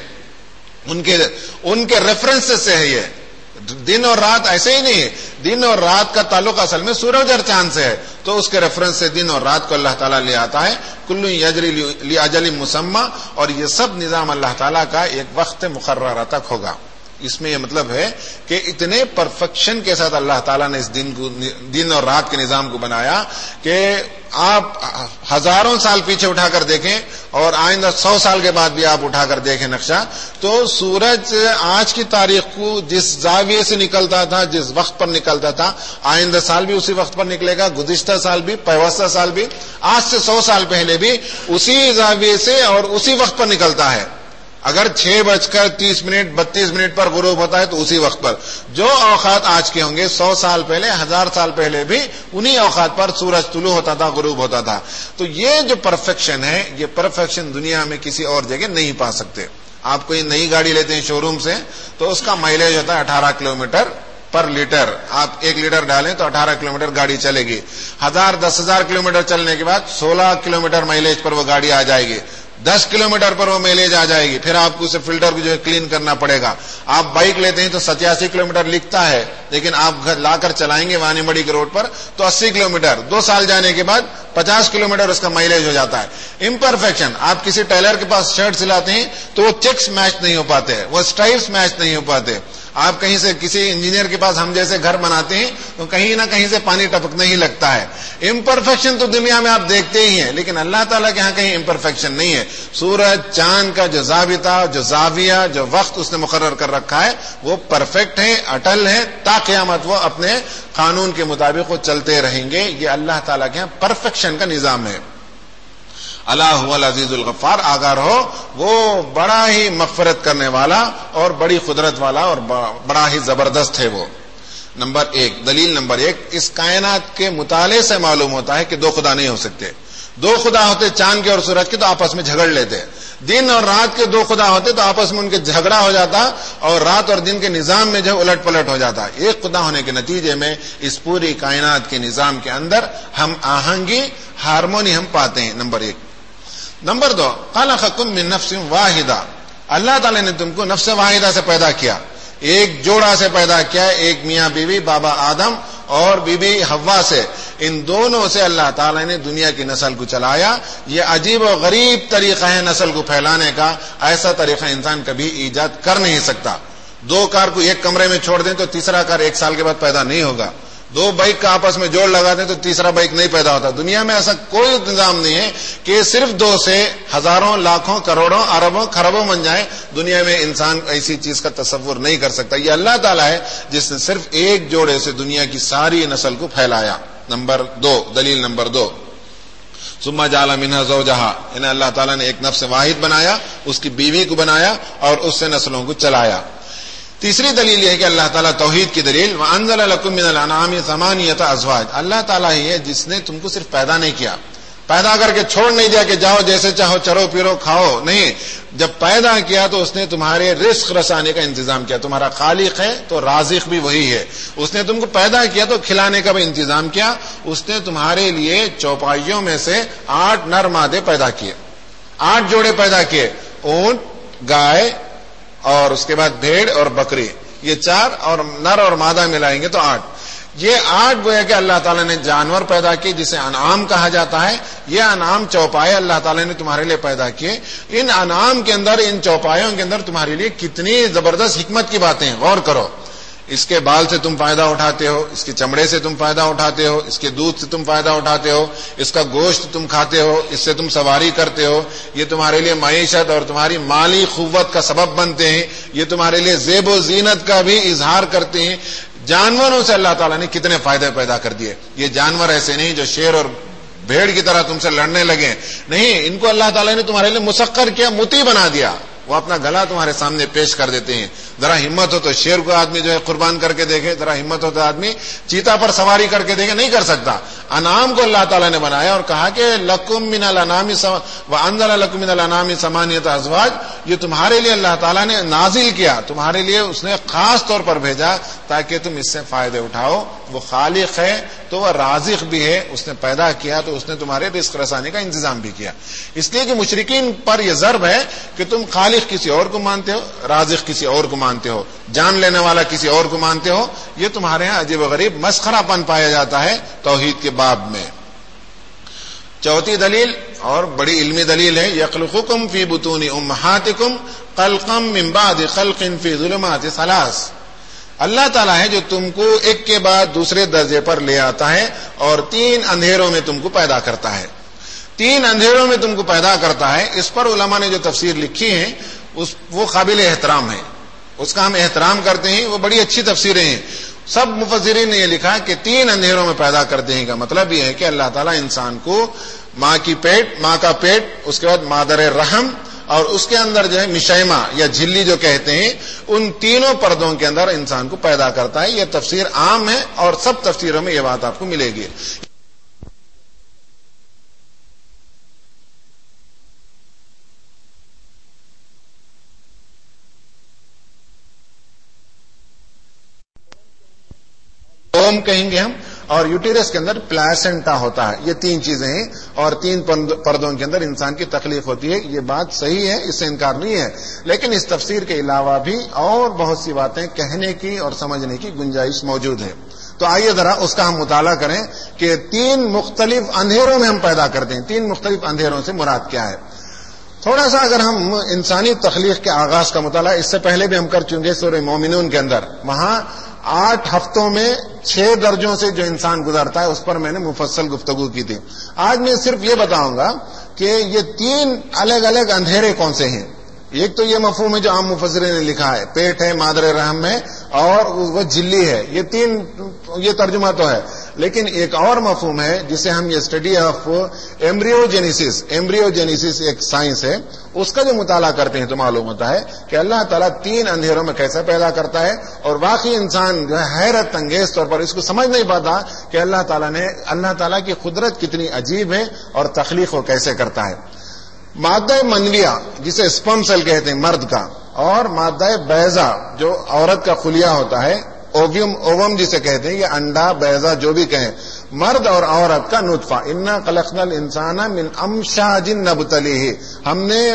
ان کے ان کے ریفرنس سے ہے. یہ دن اور رات ایسے ہی نہیں ہے، دن اور رات کا تعلق اصل میں سورج اور چاند سے ہے، تو اس کے ریفرنس سے دن اور رات کو اللہ تعالیٰ لے آتا ہے. کل یجری لاجل مسمی، اور یہ سب نظام اللہ تعالیٰ کا ایک وقت مقررہ تک ہوگا. اس میں یہ مطلب ہے کہ اتنے پرفیکشن کے ساتھ اللہ تعالیٰ نے اس دن کو دن اور رات کے نظام کو بنایا کہ آپ ہزاروں سال پیچھے اٹھا کر دیکھیں اور آئندہ سو سال کے بعد بھی آپ اٹھا کر دیکھیں نقشہ، تو سورج آج کی تاریخ کو جس زاویے سے نکلتا تھا، جس وقت پر نکلتا تھا، آئندہ سال بھی اسی وقت پر نکلے گا، گزشتہ سال بھی، پیوستہ سال بھی، آج سے سو سال پہلے بھی اسی زاویے سے اور اسی وقت پر نکلتا ہے۔ اگر چھ بج کر تیس منٹ بتیس منٹ پر غروب ہوتا ہے تو اسی وقت پر، جو اوقات آج کے ہوں گے سو سال پہلے، ہزار سال پہلے بھی انہی اوقات پر سورج طلوع ہوتا تھا، غروب ہوتا تھا۔ تو یہ جو پرفیکشن ہے، یہ پرفیکشن دنیا میں کسی اور جگہ نہیں پا سکتے۔ آپ کوئی نئی گاڑی لیتے ہیں شو روم سے تو اس کا مائلیج ہوتا ہے اٹھارہ کلو میٹر پر لیٹر، آپ ایک لیٹر ڈالیں تو اٹھارہ کلو میٹر گاڑی چلے گی۔ ہزار دس ہزار کلو میٹر چلنے کے بعد سولہ کلو میٹر مائلیج پر وہ گاڑی آ جائے گی، دس کلو میٹر پر وہ میلیج آ جائے گی، پھر آپ کو اسے فلٹر کو جو ہے کلین کرنا پڑے گا۔ آپ بائک لیتے ہیں تو ستیاسی کلو میٹر لکھتا ہے، لیکن آپ لا کر چلائیں گے وانی مڑی کے روڈ پر تو اسی کلو میٹر، دو سال جانے کے بعد پچاس کلو میٹر اس کا مائلیج ہو جاتا ہے۔ امپرفیکشن، آپ کسی ٹیلر کے پاس شرٹ سلاتے ہیں تو وہ چیکس میچ نہیں ہو پاتے، وہ اسٹرائپس میچ نہیں ہو پاتے۔ آپ کہیں سے کسی انجینئر کے پاس ہم جیسے گھر بناتے ہیں تو کہیں نہ کہیں سے پانی ٹپکنا ہی لگتا ہے۔ امپرفیکشن تو دنیا میں آپ دیکھتے ہی ہیں، لیکن اللہ تعالیٰ کے ہاں کہیں امپرفیکشن نہیں ہے۔ سورج چاند کا جو ضابطہ، جو زاویہ، جو وقت اس نے مقرر کر رکھا ہے وہ پرفیکٹ ہے، اٹل ہے، تا قیامت وہ اپنے قانون کے مطابق وہ چلتے رہیں گے۔ یہ اللہ تعالیٰ کے ہاں پرفیکشن کا نظام ہے۔ اللہ هو العزیز الغفار، آگاہ رہو وہ بڑا ہی مغفرت کرنے والا اور بڑی قدرت والا اور بڑا ہی زبردست ہے وہ۔ نمبر ایک، دلیل نمبر ایک، اس کائنات کے مطالعے سے معلوم ہوتا ہے کہ دو خدا نہیں ہو سکتے۔ دو خدا ہوتے چاند کے اور سورج کے تو آپس میں جھگڑ لیتے، دن اور رات کے دو خدا ہوتے تو آپس میں ان کے جھگڑا ہو جاتا اور رات اور دن کے نظام میں جو الٹ پلٹ ہو جاتا۔ ایک خدا ہونے کے نتیجے میں اس پوری کائنات کے نظام کے اندر ہم آہنگی، ہارمونی ہم پاتے ہیں۔ نمبر ایک۔ نمبر دو، خلقکم من نفس واحدہ، اللہ تعالی نے تم کو نفس واحدہ سے پیدا کیا، ایک جوڑا سے پیدا کیا، ایک میاں بیوی بابا آدم اور بی بی حوا سے، ان دونوں سے اللہ تعالی نے دنیا کی نسل کو چلایا۔ یہ عجیب و غریب طریقہ ہے نسل کو پھیلانے کا، ایسا طریقہ انسان کبھی ایجاد کر نہیں سکتا۔ دو کار کو ایک کمرے میں چھوڑ دیں تو تیسرا کار ایک سال کے بعد پیدا نہیں ہوگا، دو بائک کا آپس میں جوڑ لگا دیں تو تیسرا بائک نہیں پیدا ہوتا۔ دنیا میں ایسا کوئی نظام نہیں ہے کہ صرف دو سے ہزاروں لاکھوں کروڑوں اربوں خربوں بن جائیں۔ دنیا میں انسان ایسی چیز کا تصور نہیں کر سکتا۔ یہ اللہ تعالیٰ ہے جس نے صرف ایک جوڑے سے دنیا کی ساری نسل کو پھیلایا۔ نمبر دو، دلیل نمبر دو، ثم جعل منها زوجها، انہیں اللہ تعالیٰ نے ایک نفس واحد بنایا، اس کی بیوی کو بنایا اور اس سے نسلوں کو چلایا۔ تیسری دلیل یہ ہے کہ اللہ تعالیٰ توحید کی دلیل، وَأَنزَلَ لَكُم مِّنَ الْأَنْعَامِ ثَمَانِيَةَ أَزْوَاجٍ، اللہ تعالیٰ ہی ہے جس نے تم کو صرف پیدا نہیں کیا، پیدا کر کے چھوڑ نہیں دیا کہ جاؤ جیسے چاہو چرو پیرو کھاؤ، نہیں، جب پیدا کیا تو اس نے تمہارے رزق رسانے کا انتظام کیا۔ تمہارا خالق ہے تو رازق بھی وہی ہے، اس نے تم کو پیدا کیا تو کھلانے کا بھی انتظام کیا۔ اس نے تمہارے لیے چوپائیوں میں سے آٹھ نر مادے پیدا کیے، آٹھ جوڑے پیدا کیے، اونٹ، گائے اور اس کے بعد بھیڑ اور بکری، یہ چار، اور نر اور مادہ ملائیں گے تو آٹھ۔ یہ آٹھ گویا کہ اللہ تعالیٰ نے جانور پیدا کیے جسے انعام کہا جاتا ہے۔ یہ انعام چوپائے اللہ تعالیٰ نے تمہارے لیے پیدا کیے۔ ان انعام کے اندر، ان چوپایوں کے اندر تمہارے لیے کتنی زبردست حکمت کی باتیں ہیں، غور کرو۔ اس کے بال سے تم فائدہ اٹھاتے ہو، اس کے چمڑے سے تم فائدہ اٹھاتے ہو، اس کے دودھ سے تم فائدہ اٹھاتے ہو، اس کا گوشت تم کھاتے ہو، اس سے تم سواری کرتے ہو، یہ تمہارے لیے معیشت اور تمہاری مالی قوت کا سبب بنتے ہیں، یہ تمہارے لیے زیب و زینت کا بھی اظہار کرتے ہیں۔ جانوروں سے اللہ تعالیٰ نے کتنے فائدے پیدا کر دیے۔ یہ جانور ایسے نہیں جو شیر اور بھیڑ کی طرح تم سے لڑنے لگے، نہیں، ان کو اللہ تعالیٰ نے تمہارے لیے مسخر کیا، مطیع بنا دیا۔ وہ اپنا گلا تمہارے سامنے پیش کر دیتے ہیں۔ ذرا ہمت ہو تو شیر کو آدمی جو ہے قربان کر کے دیکھے، ذرا ہمت ہو تو آدمی چیتا پر سواری کر کے دیکھے، نہیں کر سکتا۔ انعام کو اللہ تعالیٰ نے بنایا اور کہا کہ لکم من الانعام وانزل لکم من الانعام ثمانیۃ ازواج، یہ تمہارے لیے اللہ تعالیٰ نے نازل کیا، تمہارے لیے اس نے خاص طور پر بھیجا تاکہ تم اس سے فائدے اٹھاؤ۔ وہ خالق ہے تو وہ رازق بھی ہے، اس نے پیدا کیا تو اس نے تمہارے رزق رسانے کا انتظام بھی کیا۔ اس لیے کہ مشرکین پر یہ ضرب ہے کہ تم خالق کسی اور کو مانتے ہو، رازق کسی اور کو مانتے ہو، جان لینے والا کسی اور کو مانتے ہو۔ یہ تمہارے ہاں عجیب و غریب مسخرہ پن پایا جاتا ہے توحید کے باب میں۔ چوتھی دلیل، اور بڑی علمی دلیل ہے، یخلقکم فی بطون امہاتکم خلقا من بعد خلق فی ظلمات ثلاث، اللہ تعالیٰ ہے جو تم کو ایک کے بعد دوسرے درجے پر لے آتا ہے اور تین اندھیروں میں تم کو پیدا کرتا ہے، تین اندھیروں میں تم کو پیدا کرتا ہے۔ اس پر علماء نے جو تفسیر لکھی ہے اس وہ قابل احترام ہے، اس کا ہم احترام کرتے ہیں، وہ بڑی اچھی تفسیریں ہیں۔ سب مفسرین نے یہ لکھا کہ تین اندھیروں میں پیدا کرتے ہیں کا مطلب یہ ہے کہ اللہ تعالیٰ انسان کو ماں کی پیٹ ماں کا پیٹ، اس کے بعد مادر رحم، اور اس کے اندر جو ہے مشیمہ یا جھلی جو کہتے ہیں، ان تینوں پردوں کے اندر انسان کو پیدا کرتا ہے۔ یہ تفسیر عام ہے اور سب تفسیروں میں یہ بات آپ کو ملے گی۔ اوم کہیں گے ہم، اور یوٹیرس کے اندر پلاسنٹا ہوتا ہے، یہ تین چیزیں ہیں، اور تین پردوں کے اندر انسان کی تخلیق ہوتی ہے۔ یہ بات صحیح ہے، اس سے انکار نہیں ہے، لیکن اس تفسیر کے علاوہ بھی اور بہت سی باتیں کہنے کی اور سمجھنے کی گنجائش موجود ہے۔ تو آئیے ذرا اس کا ہم مطالعہ کریں کہ تین مختلف اندھیروں میں ہم پیدا کرتے ہیں، تین مختلف اندھیروں سے مراد کیا ہے۔ تھوڑا سا اگر ہم انسانی تخلیق کے آغاز کا مطالعہ اس سے پہلے بھی ہم کر چکے سورہ مومنون کے اندر، وہاں آٹھ ہفتوں میں چھ درجوں سے جو انسان گزرتا ہے اس پر میں نے مفصل گفتگو کی تھی۔ آج میں صرف یہ بتاؤں گا کہ یہ تین الگ الگ اندھیرے کون سے ہیں۔ ایک تو یہ مفہوم ہے جو عام مفسرین نے لکھا ہے، پیٹ ہے، مادر رحم ہے، اور وہ جھلی ہے، یہ تین یہ ترجمہ تو ہے، لیکن ایک اور مفہوم ہے جسے ہم یہ اسٹڈی آف ایمبریوجینیسس ایمبریوجینیسس ایک سائنس ہے، اس کا جو مطالعہ کرتے ہیں تو معلوم ہوتا ہے کہ اللہ تعالیٰ تین اندھیروں میں کیسے پیدا کرتا ہے، اور واقعی انسان جو ہے حیرت انگیز طور پر اس کو سمجھ نہیں پاتا کہ اللہ تعالیٰ نے اللہ تعالیٰ کی قدرت کتنی عجیب ہے اور تخلیق وہ کیسے کرتا ہے۔ مادہ منویہ جسے اسپرم سیل کہتے ہیں مرد کا، اور مادہ بیضہ جو عورت کا خلیہ ہوتا ہے، اوویم اووم جسے کہتے ہیں، یہ انڈا بیضہ جو بھی کہیں، مرد اور عورت کا نطفہ۔ انا خلقنا الانسان من امشاج نبتلیہ، ہم نے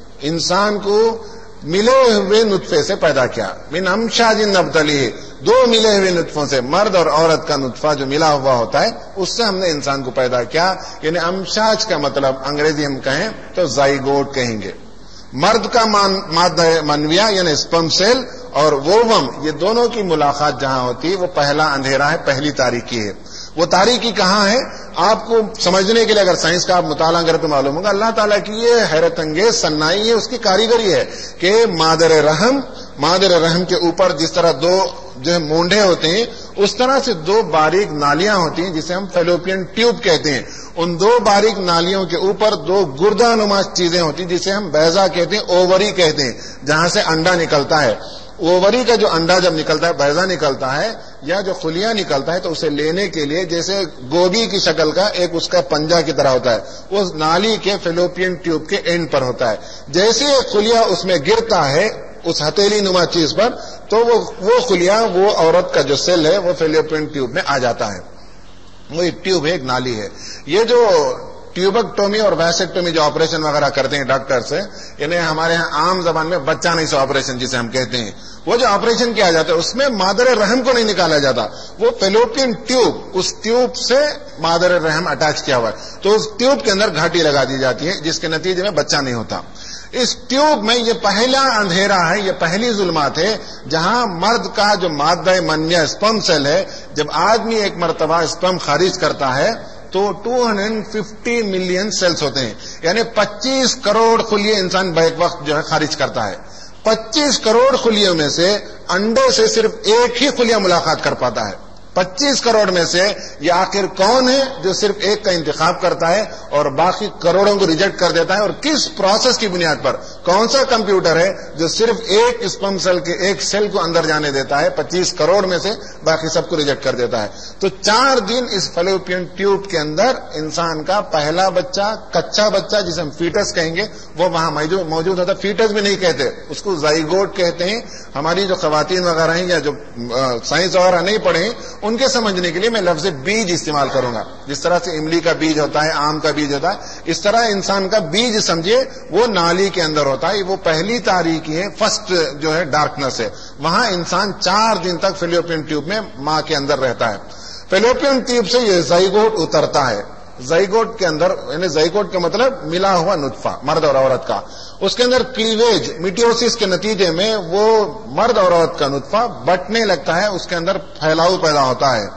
انسان کو ملے ہوئے نطفے سے پیدا کیا، من امشاج نبتلیہ، دو ملے ہوئے نطفوں سے، مرد اور عورت کا نطفہ جو ملا ہوا ہوتا ہے اس سے ہم نے انسان کو پیدا کیا۔ یعنی امشاج کا مطلب انگریزی ہم کہیں تو زائگوٹ کہیں گے۔ مرد کا مادہ منویہ یعنی اسپرم سیل اور ووم، یہ دونوں کی ملاقات جہاں ہوتی ہے وہ پہلا اندھیرا ہے، پہلی تاریکی ہے۔ وہ تاریکی کہاں ہے آپ کو سمجھنے کے لیے اگر سائنس کا آپ مطالعہ کریں تو معلوم ہوگا، اللہ تعالیٰ کی یہ حیرت انگیز صنائی ہے، اس کی کاریگری ہے کہ مادر رحم مادر رحم کے اوپر جس طرح دو جو ہے مونڈے ہوتے ہیں، اس طرح سے دو باریک نالیاں ہوتی ہیں جسے ہم فیلوپین ٹیوب کہتے ہیں۔ ان دو باریک نالیوں کے اوپر دو گردہ نما چیزیں ہوتی ہیں جسے ہم بیضہ کہتے ہیں، اووری کہتے ہیں، جہاں سے انڈا نکلتا ہے۔ اووری کا جو انڈا جب نکلتا ہے، بیضہ نکلتا ہے یا جو خلیہ نکلتا ہے، تو اسے لینے کے لیے جیسے گوبھی کی شکل کا ایک اس کا پنجہ کی طرح ہوتا ہے، وہ نالی کے فیلوپین ٹیوب کے اینڈ پر ہوتا ہے۔ جیسے خلیہ اس میں گرتا ہے اس ہتھیلی نما چیز پر، تو وہ وہ خلیہ وہ عورت کا جو سیل ہے وہ فیلوپین ٹیوب میں آ جاتا ہے۔ وہ ایک ٹیوب ہے، ایک نالی ہے۔ یہ جو ٹیوبکٹومی اور ویسیکٹومی جو آپریشن وغیرہ کرتے ہیں ڈاکٹر سے، یعنی ہمارے ہاں عام زبان میں بچہ نہیں سو آپریشن جسے ہم کہتے ہیں، وہ جو آپریشن کیا جاتا ہے اس میں مادر رحم کو نہیں نکالا جاتا، وہ فیلوپین ٹیوب، اس ٹیوب سے مادر رحم اٹیچ کیا ہوا ہے، تو اس ٹیوب کے اندر گھاٹی لگا دی جاتی ہے جس کے نتیجے میں بچہ نہیں ہوتا۔ اس ٹیوب میں یہ پہلا اندھیرا ہے، یہ پہلی ظلمات ہے جہاں مرد کا جو مادہ منویہ اسپرم سیل ہے، جب آدمی ایک مرتبہ اسپرم خارج کرتا ہے تو دو سو پچاس ملین سیلز ہوتے ہیں، یعنی پچیس کروڑ خلیے انسان بیک وقت جو ہے خارج کرتا ہے۔ پچیس کروڑ خلیوں میں سے انڈے سے صرف ایک ہی خلیہ ملاقات کر پاتا ہے۔ پچیس کروڑ میں سے یہ آخر کون ہے جو صرف ایک کا انتخاب کرتا ہے اور باقی کروڑوں کو ریجیکٹ کر دیتا ہے، اور کس پروسیس کی بنیاد پر؟ کون سا کمپیوٹر ہے جو صرف ایک اسپرم سیل کے ایک سیل کو اندر جانے دیتا ہے پچیس کروڑ میں سے، باقی سب کو ریجیکٹ کر دیتا ہے؟ تو چار دن اس فیلوپین ٹیوب کے اندر انسان کا پہلا بچہ، کچا بچہ جسے ہم فیٹس کہیں گے، وہ وہاں موجود ہوتا ہے۔ فیٹس بھی نہیں کہتے اس کو، زائگوٹ کہتے ہیں۔ ہماری جو خواتین وغیرہ ہیں یا جو سائنس وغیرہ نہیں پڑھے ہیں ان کے سمجھنے کے لیے میں لفظ بیج استعمال کروں گا۔ جس طرح سے املی کا بیج ہوتا ہے، آم کا بیج ہوتا ہے، اس طرح انسان کا بیج سمجھے وہ نالی کے اندر ہوتا ہے۔ وہ پہلی تاریکی ہے، فرسٹ جو ہے ڈارکنس ہے، وہاں انسان چار دن تک فیلوپین ٹیوب میں ماں کے اندر رہتا ہے۔ فیلوپین ٹیوب سے یہ زائگوٹ اترتا ہے، زائگوٹ کے اندر، یعنی زائگوٹ کا مطلب ملا ہوا نطفہ مرد اور عورت کا، اس کے اندر کلیویج میٹیوسس کے نتیجے میں وہ مرد اور عورت کا نطفہ بٹنے لگتا ہے، اس کے اندر پھیلاؤ پیدا ہوتا ہے.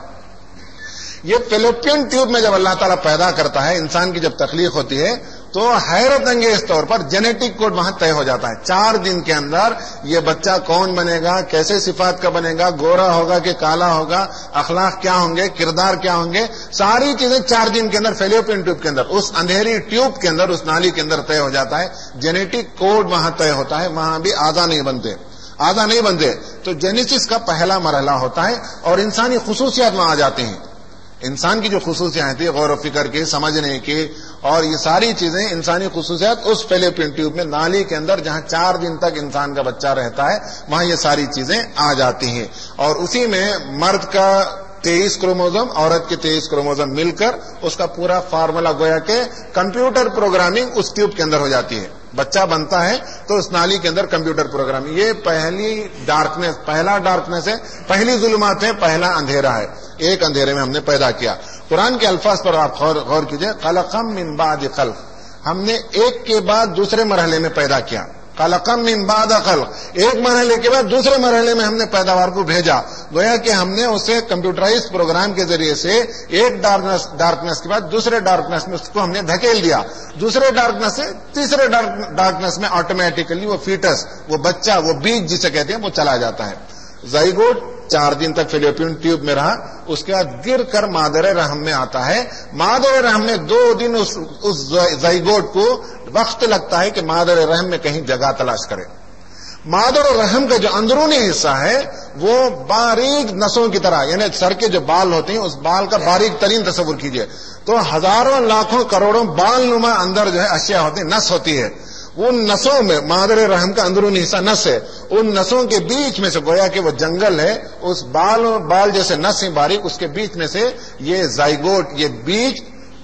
یہ فیلوپین ٹیوب میں جب اللہ تعالیٰ پیدا کرتا ہے، انسان کی جب تخلیق ہوتی ہے تو حیرت انگیز طور پر جینیٹک کوڈ وہاں طے ہو جاتا ہے. چار دن کے اندر یہ بچہ کون بنے گا، کیسے صفات کا بنے گا، گورا ہوگا کہ کالا ہوگا، اخلاق کیا ہوں گے، کردار کیا ہوں گے، ساری چیزیں چار دن کے اندر فیلوپین ٹیوب کے اندر، اس اندھیری ٹیوب کے اندر، اس نالی کے اندر طے ہو جاتا ہے. جینیٹک کوڈ وہاں طے ہوتا ہے. وہاں بھی اعضا نہیں بنتے، اعضا نہیں بنتے. تو جینیسس کا پہلا مرحلہ ہوتا ہے اور انسانی خصوصیات وہاں آ جاتی ہیں. انسان کی جو خصوصیات تھی غور و فکر کی، سمجھنے کی، اور یہ ساری چیزیں انسانی خصوصیات اس فیلوپین ٹیوب میں، نالی کے اندر جہاں چار دن تک انسان کا بچہ رہتا ہے، وہاں یہ ساری چیزیں آ جاتی ہیں. اور اسی میں مرد کا تیئیس کروموزوم، عورت کے تیئیس کروموزوم مل کر اس کا پورا فارمولا گویا کہ کمپیوٹر پروگرامنگ اس ٹیوب کے اندر ہو جاتی ہے. بچہ بنتا ہے تو اس نالی کے اندر کمپیوٹر پروگرامنگ. یہ پہلی ڈارکنیس، پہلا ڈارکنیس ہے، پہلی ظلمات ہے، پہلا اندھیرا ہے. ایک اندھیرے میں ہم نے پیدا کیا. قرآن کے الفاظ پر آپ غور کیجئے. خلقم من بعد خلق، ہم نے ایک کے بعد دوسرے مرحلے میں پیدا کیا. خلقم من بعد خلق، ایک مرحلے کے بعد دوسرے مرحلے میں ہم نے پیداوار کو بھیجا. گویا کہ ہم نے اسے کمپیوٹرائز پروگرام کے ذریعے سے ایک ڈارکنیس ڈارکنیس کے بعد دوسرے ڈارکنیس میں اس کو ہم نے دھکیل دیا. دوسرے ڈارکنیس سے تیسرے ڈارکنیس میں آٹومیٹیکلی وہ فیٹس، وہ بچہ، وہ بیج جسے کہتے ہیں، وہ چلا جاتا ہے. زائگوٹ چار دن تک فیلوپین ٹیوب میں رہا، اس کے بعد گر کر مادر رحم میں آتا ہے. مادر رحم میں دو دن اس, اس زائگوٹ کو وقت لگتا ہے کہ مادر رحم میں کہیں جگہ تلاش کرے. مادر رحم کا جو اندرونی حصہ ہے وہ باریک نسوں کی طرح، یعنی سر کے جو بال ہوتے ہیں اس بال کا باریک ترین تصور کیجئے تو ہزاروں لاکھوں کروڑوں بال نما اندر جو ہے اشیاء ہوتی ہیں، نس ہوتی ہے. ان نسوں میں مادر رحم کا اندرونی حصہ نس ہے. ان نسوں کے بیچ میں سے گویا کہ وہ جنگل ہے، اس بال بال جیسے نس ہیں باریک، اس کے بیچ میں سے یہ زائگوٹ، یہ بیج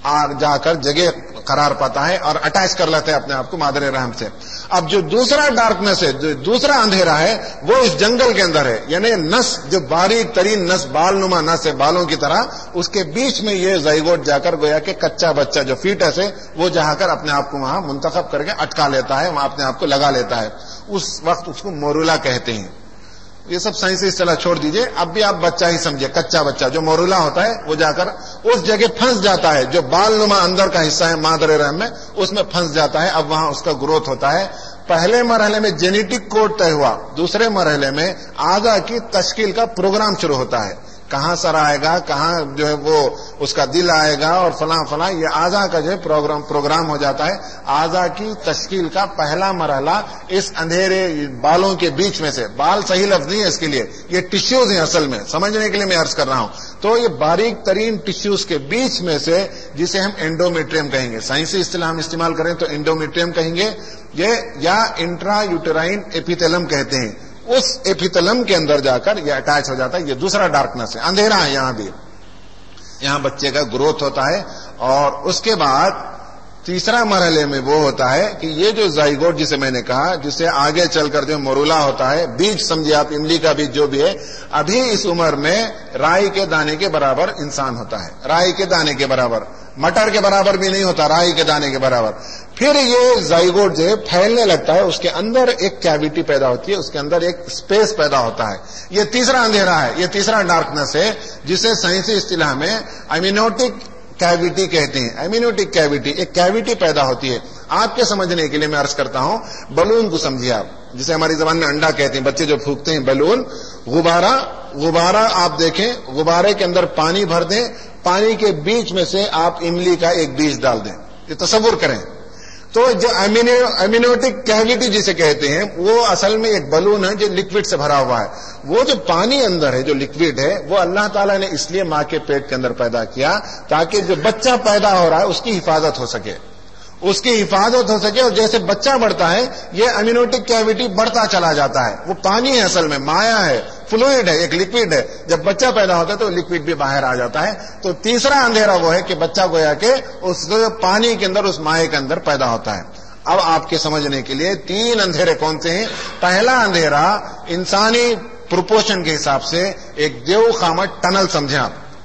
جا کر جگہ قرار پاتا ہے اور اٹیچ کر لیتا ہے اپنے آپ کو مادر رحم سے. اب جو دوسرا ڈارکنیس ہے، جو دوسرا اندھیرا ہے، وہ اس جنگل کے اندر ہے. یعنی نس، جو باریک ترین نس، بال نما نس ہے بالوں کی طرح، اس کے بیچ میں یہ زائگوٹ جا کر گویا کہ کچا بچہ جو فیٹس ہے وہ جا کر اپنے آپ کو وہاں منتخب کر کے اٹکا لیتا ہے، وہاں اپنے آپ کو لگا لیتا ہے. اس وقت اس کو مورولا کہتے ہیں. یہ سب سائنسی اصطلاح چھوڑ دیجئے، اب بھی آپ بچہ ہی سمجھے. کچا بچہ جو مورولا ہوتا ہے وہ جا کر اس جگہ پھنس جاتا ہے، جو بال نما اندر کا حصہ ہے مادر رحم میں، اس میں پھنس جاتا ہے. اب وہاں اس کا گروتھ ہوتا ہے. پہلے مرحلے میں جینیٹک کوڈ طے ہوا، دوسرے مرحلے میں اعضا کی تشکیل کا پروگرام شروع ہوتا ہے. کہاں سر آئے گا، کہاں جو ہے وہ اس کا دل آئے گا اور فلاں فلاں، یہ اعضا کا جو ہے پروگرام پروگرام ہو جاتا ہے. اعضا کی تشکیل کا پہلا مرحلہ اس اندھیرے بالوں کے بیچ میں سے، بال صحیح لفظ نہیں ہے اس کے لیے، یہ ٹشوز ہیں اصل میں، سمجھنے کے لیے میں عرض کر رہا ہوں. تو یہ باریک ترین ٹشوز کے بیچ میں سے، جسے ہم انڈومیٹریم کہیں گے، سائنسی اصطلاح ہم استعمال کریں تو انڈومیٹریم کہیں گے، یہ یا انٹرا یوٹرائن ایپیتھیلم کہتے ہیں. اس ایپیتھیلم کے اندر جا کر یہ اٹیچ ہو جاتا ہے. یہ دوسرا ڈارکنیس ہے، اندھیرا ہے. یہاں بھی یہاں بچے کا گروتھ ہوتا ہے. اور اس کے بعد تیسرا مرحلے میں وہ ہوتا ہے کہ یہ جو زائگوٹ جسے میں نے کہا، جسے آگے چل کر جو مورولا ہوتا ہے، بیج سمجھے آپ، املی کا بیج جو بھی ہے، ابھی اس عمر میں رائی کے دانے کے برابر انسان ہوتا ہے. رائی کے دانے کے برابر، مٹر کے برابر بھی نہیں ہوتا، رائی کے دانے کے برابر. پھر یہ زائگوٹ جو ہے پھیلنے لگتا ہے، اس کے اندر ایک کیویٹی پیدا ہوتی ہے، اس کے اندر ایک سپیس پیدا ہوتا ہے. یہ تیسرا اندھیرا ہے، یہ تیسرا ڈارکنیس ہے، جسے سائنسی اصطلاح میں ایمنیوٹک کیویٹی کہتے ہیں. ایمنیوٹک کیویٹی، ایک کیویٹی پیدا ہوتی ہے. آپ کے سمجھنے کے لیے میں عرض کرتا ہوں، بلون کو سمجھیے آپ، جسے ہماری زبان میں انڈا کہتے ہیں، بچے جو پھونکتے ہیں بلون. غبارہ غبارہ آپ دیکھیں، غبارے کے اندر پانی بھر دیں، پانی کے بیچ میں سے آپ املی کا ایک بیج ڈال دیں. یہ تصور کریں. تو جو ایمنیوٹک کیویٹی جسے کہتے ہیں، وہ اصل میں ایک بلون ہے جو لکوڈ سے بھرا ہوا ہے. وہ جو پانی اندر ہے، جو لکوڈ ہے، وہ اللہ تعالیٰ نے اس لیے ماں کے پیٹ کے اندر پیدا کیا تاکہ جو بچہ پیدا ہو رہا ہے اس کی حفاظت ہو سکے، اس کی حفاظت ہو سکے. اور جیسے بچہ بڑھتا ہے، یہ ایمنیوٹک کیویٹی بڑھتا چلا جاتا ہے. وہ پانی ہے، اصل میں مایا ہے، فلوئڈ ہے، ایک لکوڈ ہے. جب بچہ پیدا ہوتا ہے تو لکوڈ بھی باہر آ جاتا ہے. تو تیسرا اندھیرا وہ ہے کہ بچہ گویا کہ اس پانی کے اندر، اس مائع کے اندر پیدا ہوتا ہے. اب آپ کے سمجھنے کے لیے تین اندھیرے کون سے ہیں؟ پہلا اندھیرا انسانی پروپورشن کے حساب سے ایک دیو خامٹ ٹنل سمجھیں آپ.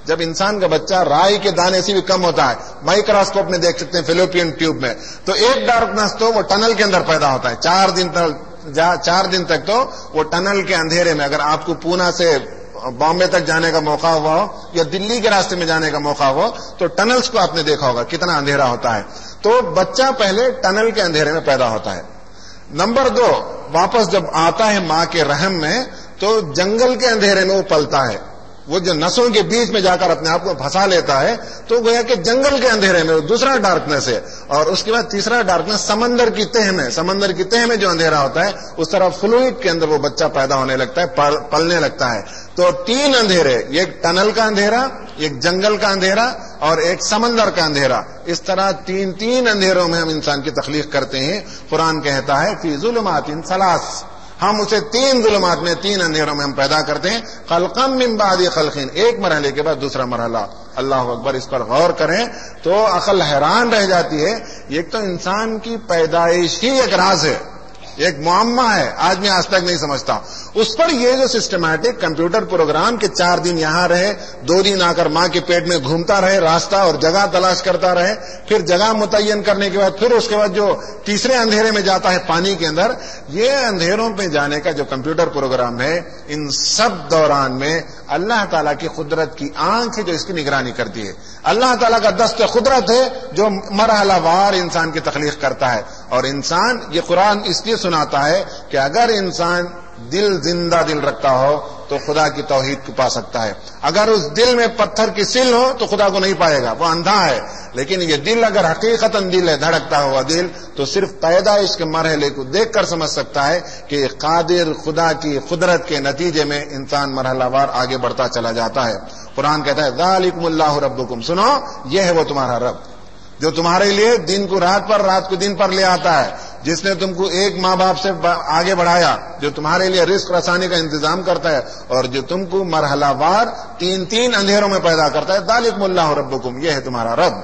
جب انسان کا بچہ رائی کے دانے سے بھی کم ہوتا ہے، مائکروسکوپ میں دیکھ سکتے ہیں فیلوپین ٹیوب میں، تو ایک ڈارکنیس تو وہ ٹنل کے اندر پیدا ہوتا ہے. چار دن تک چار دن تک تو وہ ٹنل کے اندھیرے میں، اگر آپ کو پونا سے بامبے تک جانے کا موقع ہوا ہو یا دلی کے راستے میں جانے کا موقع ہو تو ٹنلز کو آپ نے دیکھا ہوگا کتنا اندھیرا ہوتا ہے. تو بچہ پہلے ٹنل کے اندھیرے میں پیدا ہوتا ہے. نمبر دو، واپس جب آتا ہے ماں کے رحم میں تو جنگل کے اندھیرے میں وہ پلتا ہے. وہ جو نسوں کے بیچ میں جا کر اپنے آپ کو پھنسا لیتا ہے تو گویا کہ جنگل کے اندھیرے میں، دوسرا ڈارکنیس ہے. اور اس کے بعد تیسرا ڈارکنیس سمندر کی تہ میں، سمندر کی تہ میں جو اندھیرا ہوتا ہے اس طرح فلوئڈ کے اندر وہ بچہ پیدا ہونے لگتا ہے، پلنے لگتا ہے. تو تین اندھیرے، ایک ٹنل کا اندھیرا، ایک جنگل کا اندھیرا اور ایک سمندر کا اندھیرا. اس طرح تین تین اندھیروں میں ہم انسان کی تخلیق کرتے ہیں. قرآن کہتا ہے فی ظلمات ثلاث، ہم اسے تین ظلمات میں، تین اندھیروں میں ہم پیدا کرتے ہیں. خلقا من بعد خلق، ایک مرحلے کے بعد دوسرا مرحلہ. اللہ اکبر. اس پر غور کریں تو عقل حیران رہ جاتی ہے. ایک تو انسان کی پیدائش ہی ایک راز ہے، ایک معمہ ہے، آدمی آج تک نہیں سمجھتا. اس پر یہ جو سسٹمیٹک کمپیوٹر پروگرام کے چار دن یہاں رہے، دو دن آ کر ماں کے پیٹ میں گھومتا رہے، راستہ اور جگہ تلاش کرتا رہے، پھر جگہ متعین کرنے کے بعد پھر اس کے بعد جو تیسرے اندھیرے میں جاتا ہے پانی کے اندر، یہ اندھیروں پہ جانے کا جو کمپیوٹر پروگرام ہے، ان سب دوران میں اللہ تعالیٰ کی قدرت کی آنکھ ہے جو اس کی نگرانی کرتی ہے. اللہ تعالیٰ کا دست قدرت ہے جو مرحلہ وار انسان کی تخلیق کرتا ہے. اور انسان، یہ قرآن اس لیے سناتا ہے کہ اگر انسان دل زندہ دل رکھتا ہو تو خدا کی توحید کو پا سکتا ہے. اگر اس دل میں پتھر کی سل ہو تو خدا کو نہیں پائے گا، وہ اندھا ہے. لیکن یہ دل اگر حقیقتاً دل ہے، دھڑکتا ہوا دل، تو صرف پیدائش کے مرحلے کو دیکھ کر سمجھ سکتا ہے کہ قادر خدا کی قدرت کے نتیجے میں انسان مرحلہ وار آگے بڑھتا چلا جاتا ہے. قرآن کہتا ہے ذالکم اللہ ربکم، سنو یہ ہے وہ تمہارا رب جو تمہارے لیے دن کو رات پر، رات کو دن پر لے آتا ہے، جس نے تم کو ایک ماں باپ سے آگے بڑھایا، جو تمہارے لیے رزق رسانے کا انتظام کرتا ہے اور جو تم کو مرحلہ وار تین تین اندھیروں میں پیدا کرتا ہے. ذالکم اللہ ربکم، یہ ہے تمہارا رب.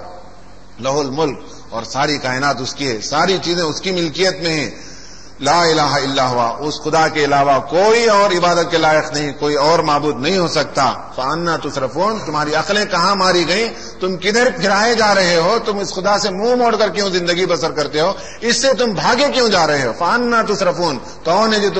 لہ الملک، اور ساری کائنات اس کی ہے، ساری چیزیں اس کی ملکیت میں ہیں. لا الہ الا ہوا، اس خدا کے علاوہ کوئی اور عبادت کے لائق نہیں، کوئی اور معبود نہیں ہو سکتا. فانا تصرفون، تمہاری عقلیں کہاں ماری گئیں؟ تم کدھر پھرائے جا رہے ہو؟ تم اس خدا سے منہ موڑ کر کیوں زندگی بسر کرتے ہو؟ اس سے تم بھاگے کیوں جا رہے ہو؟ فانا تصرفون، کون ہے جو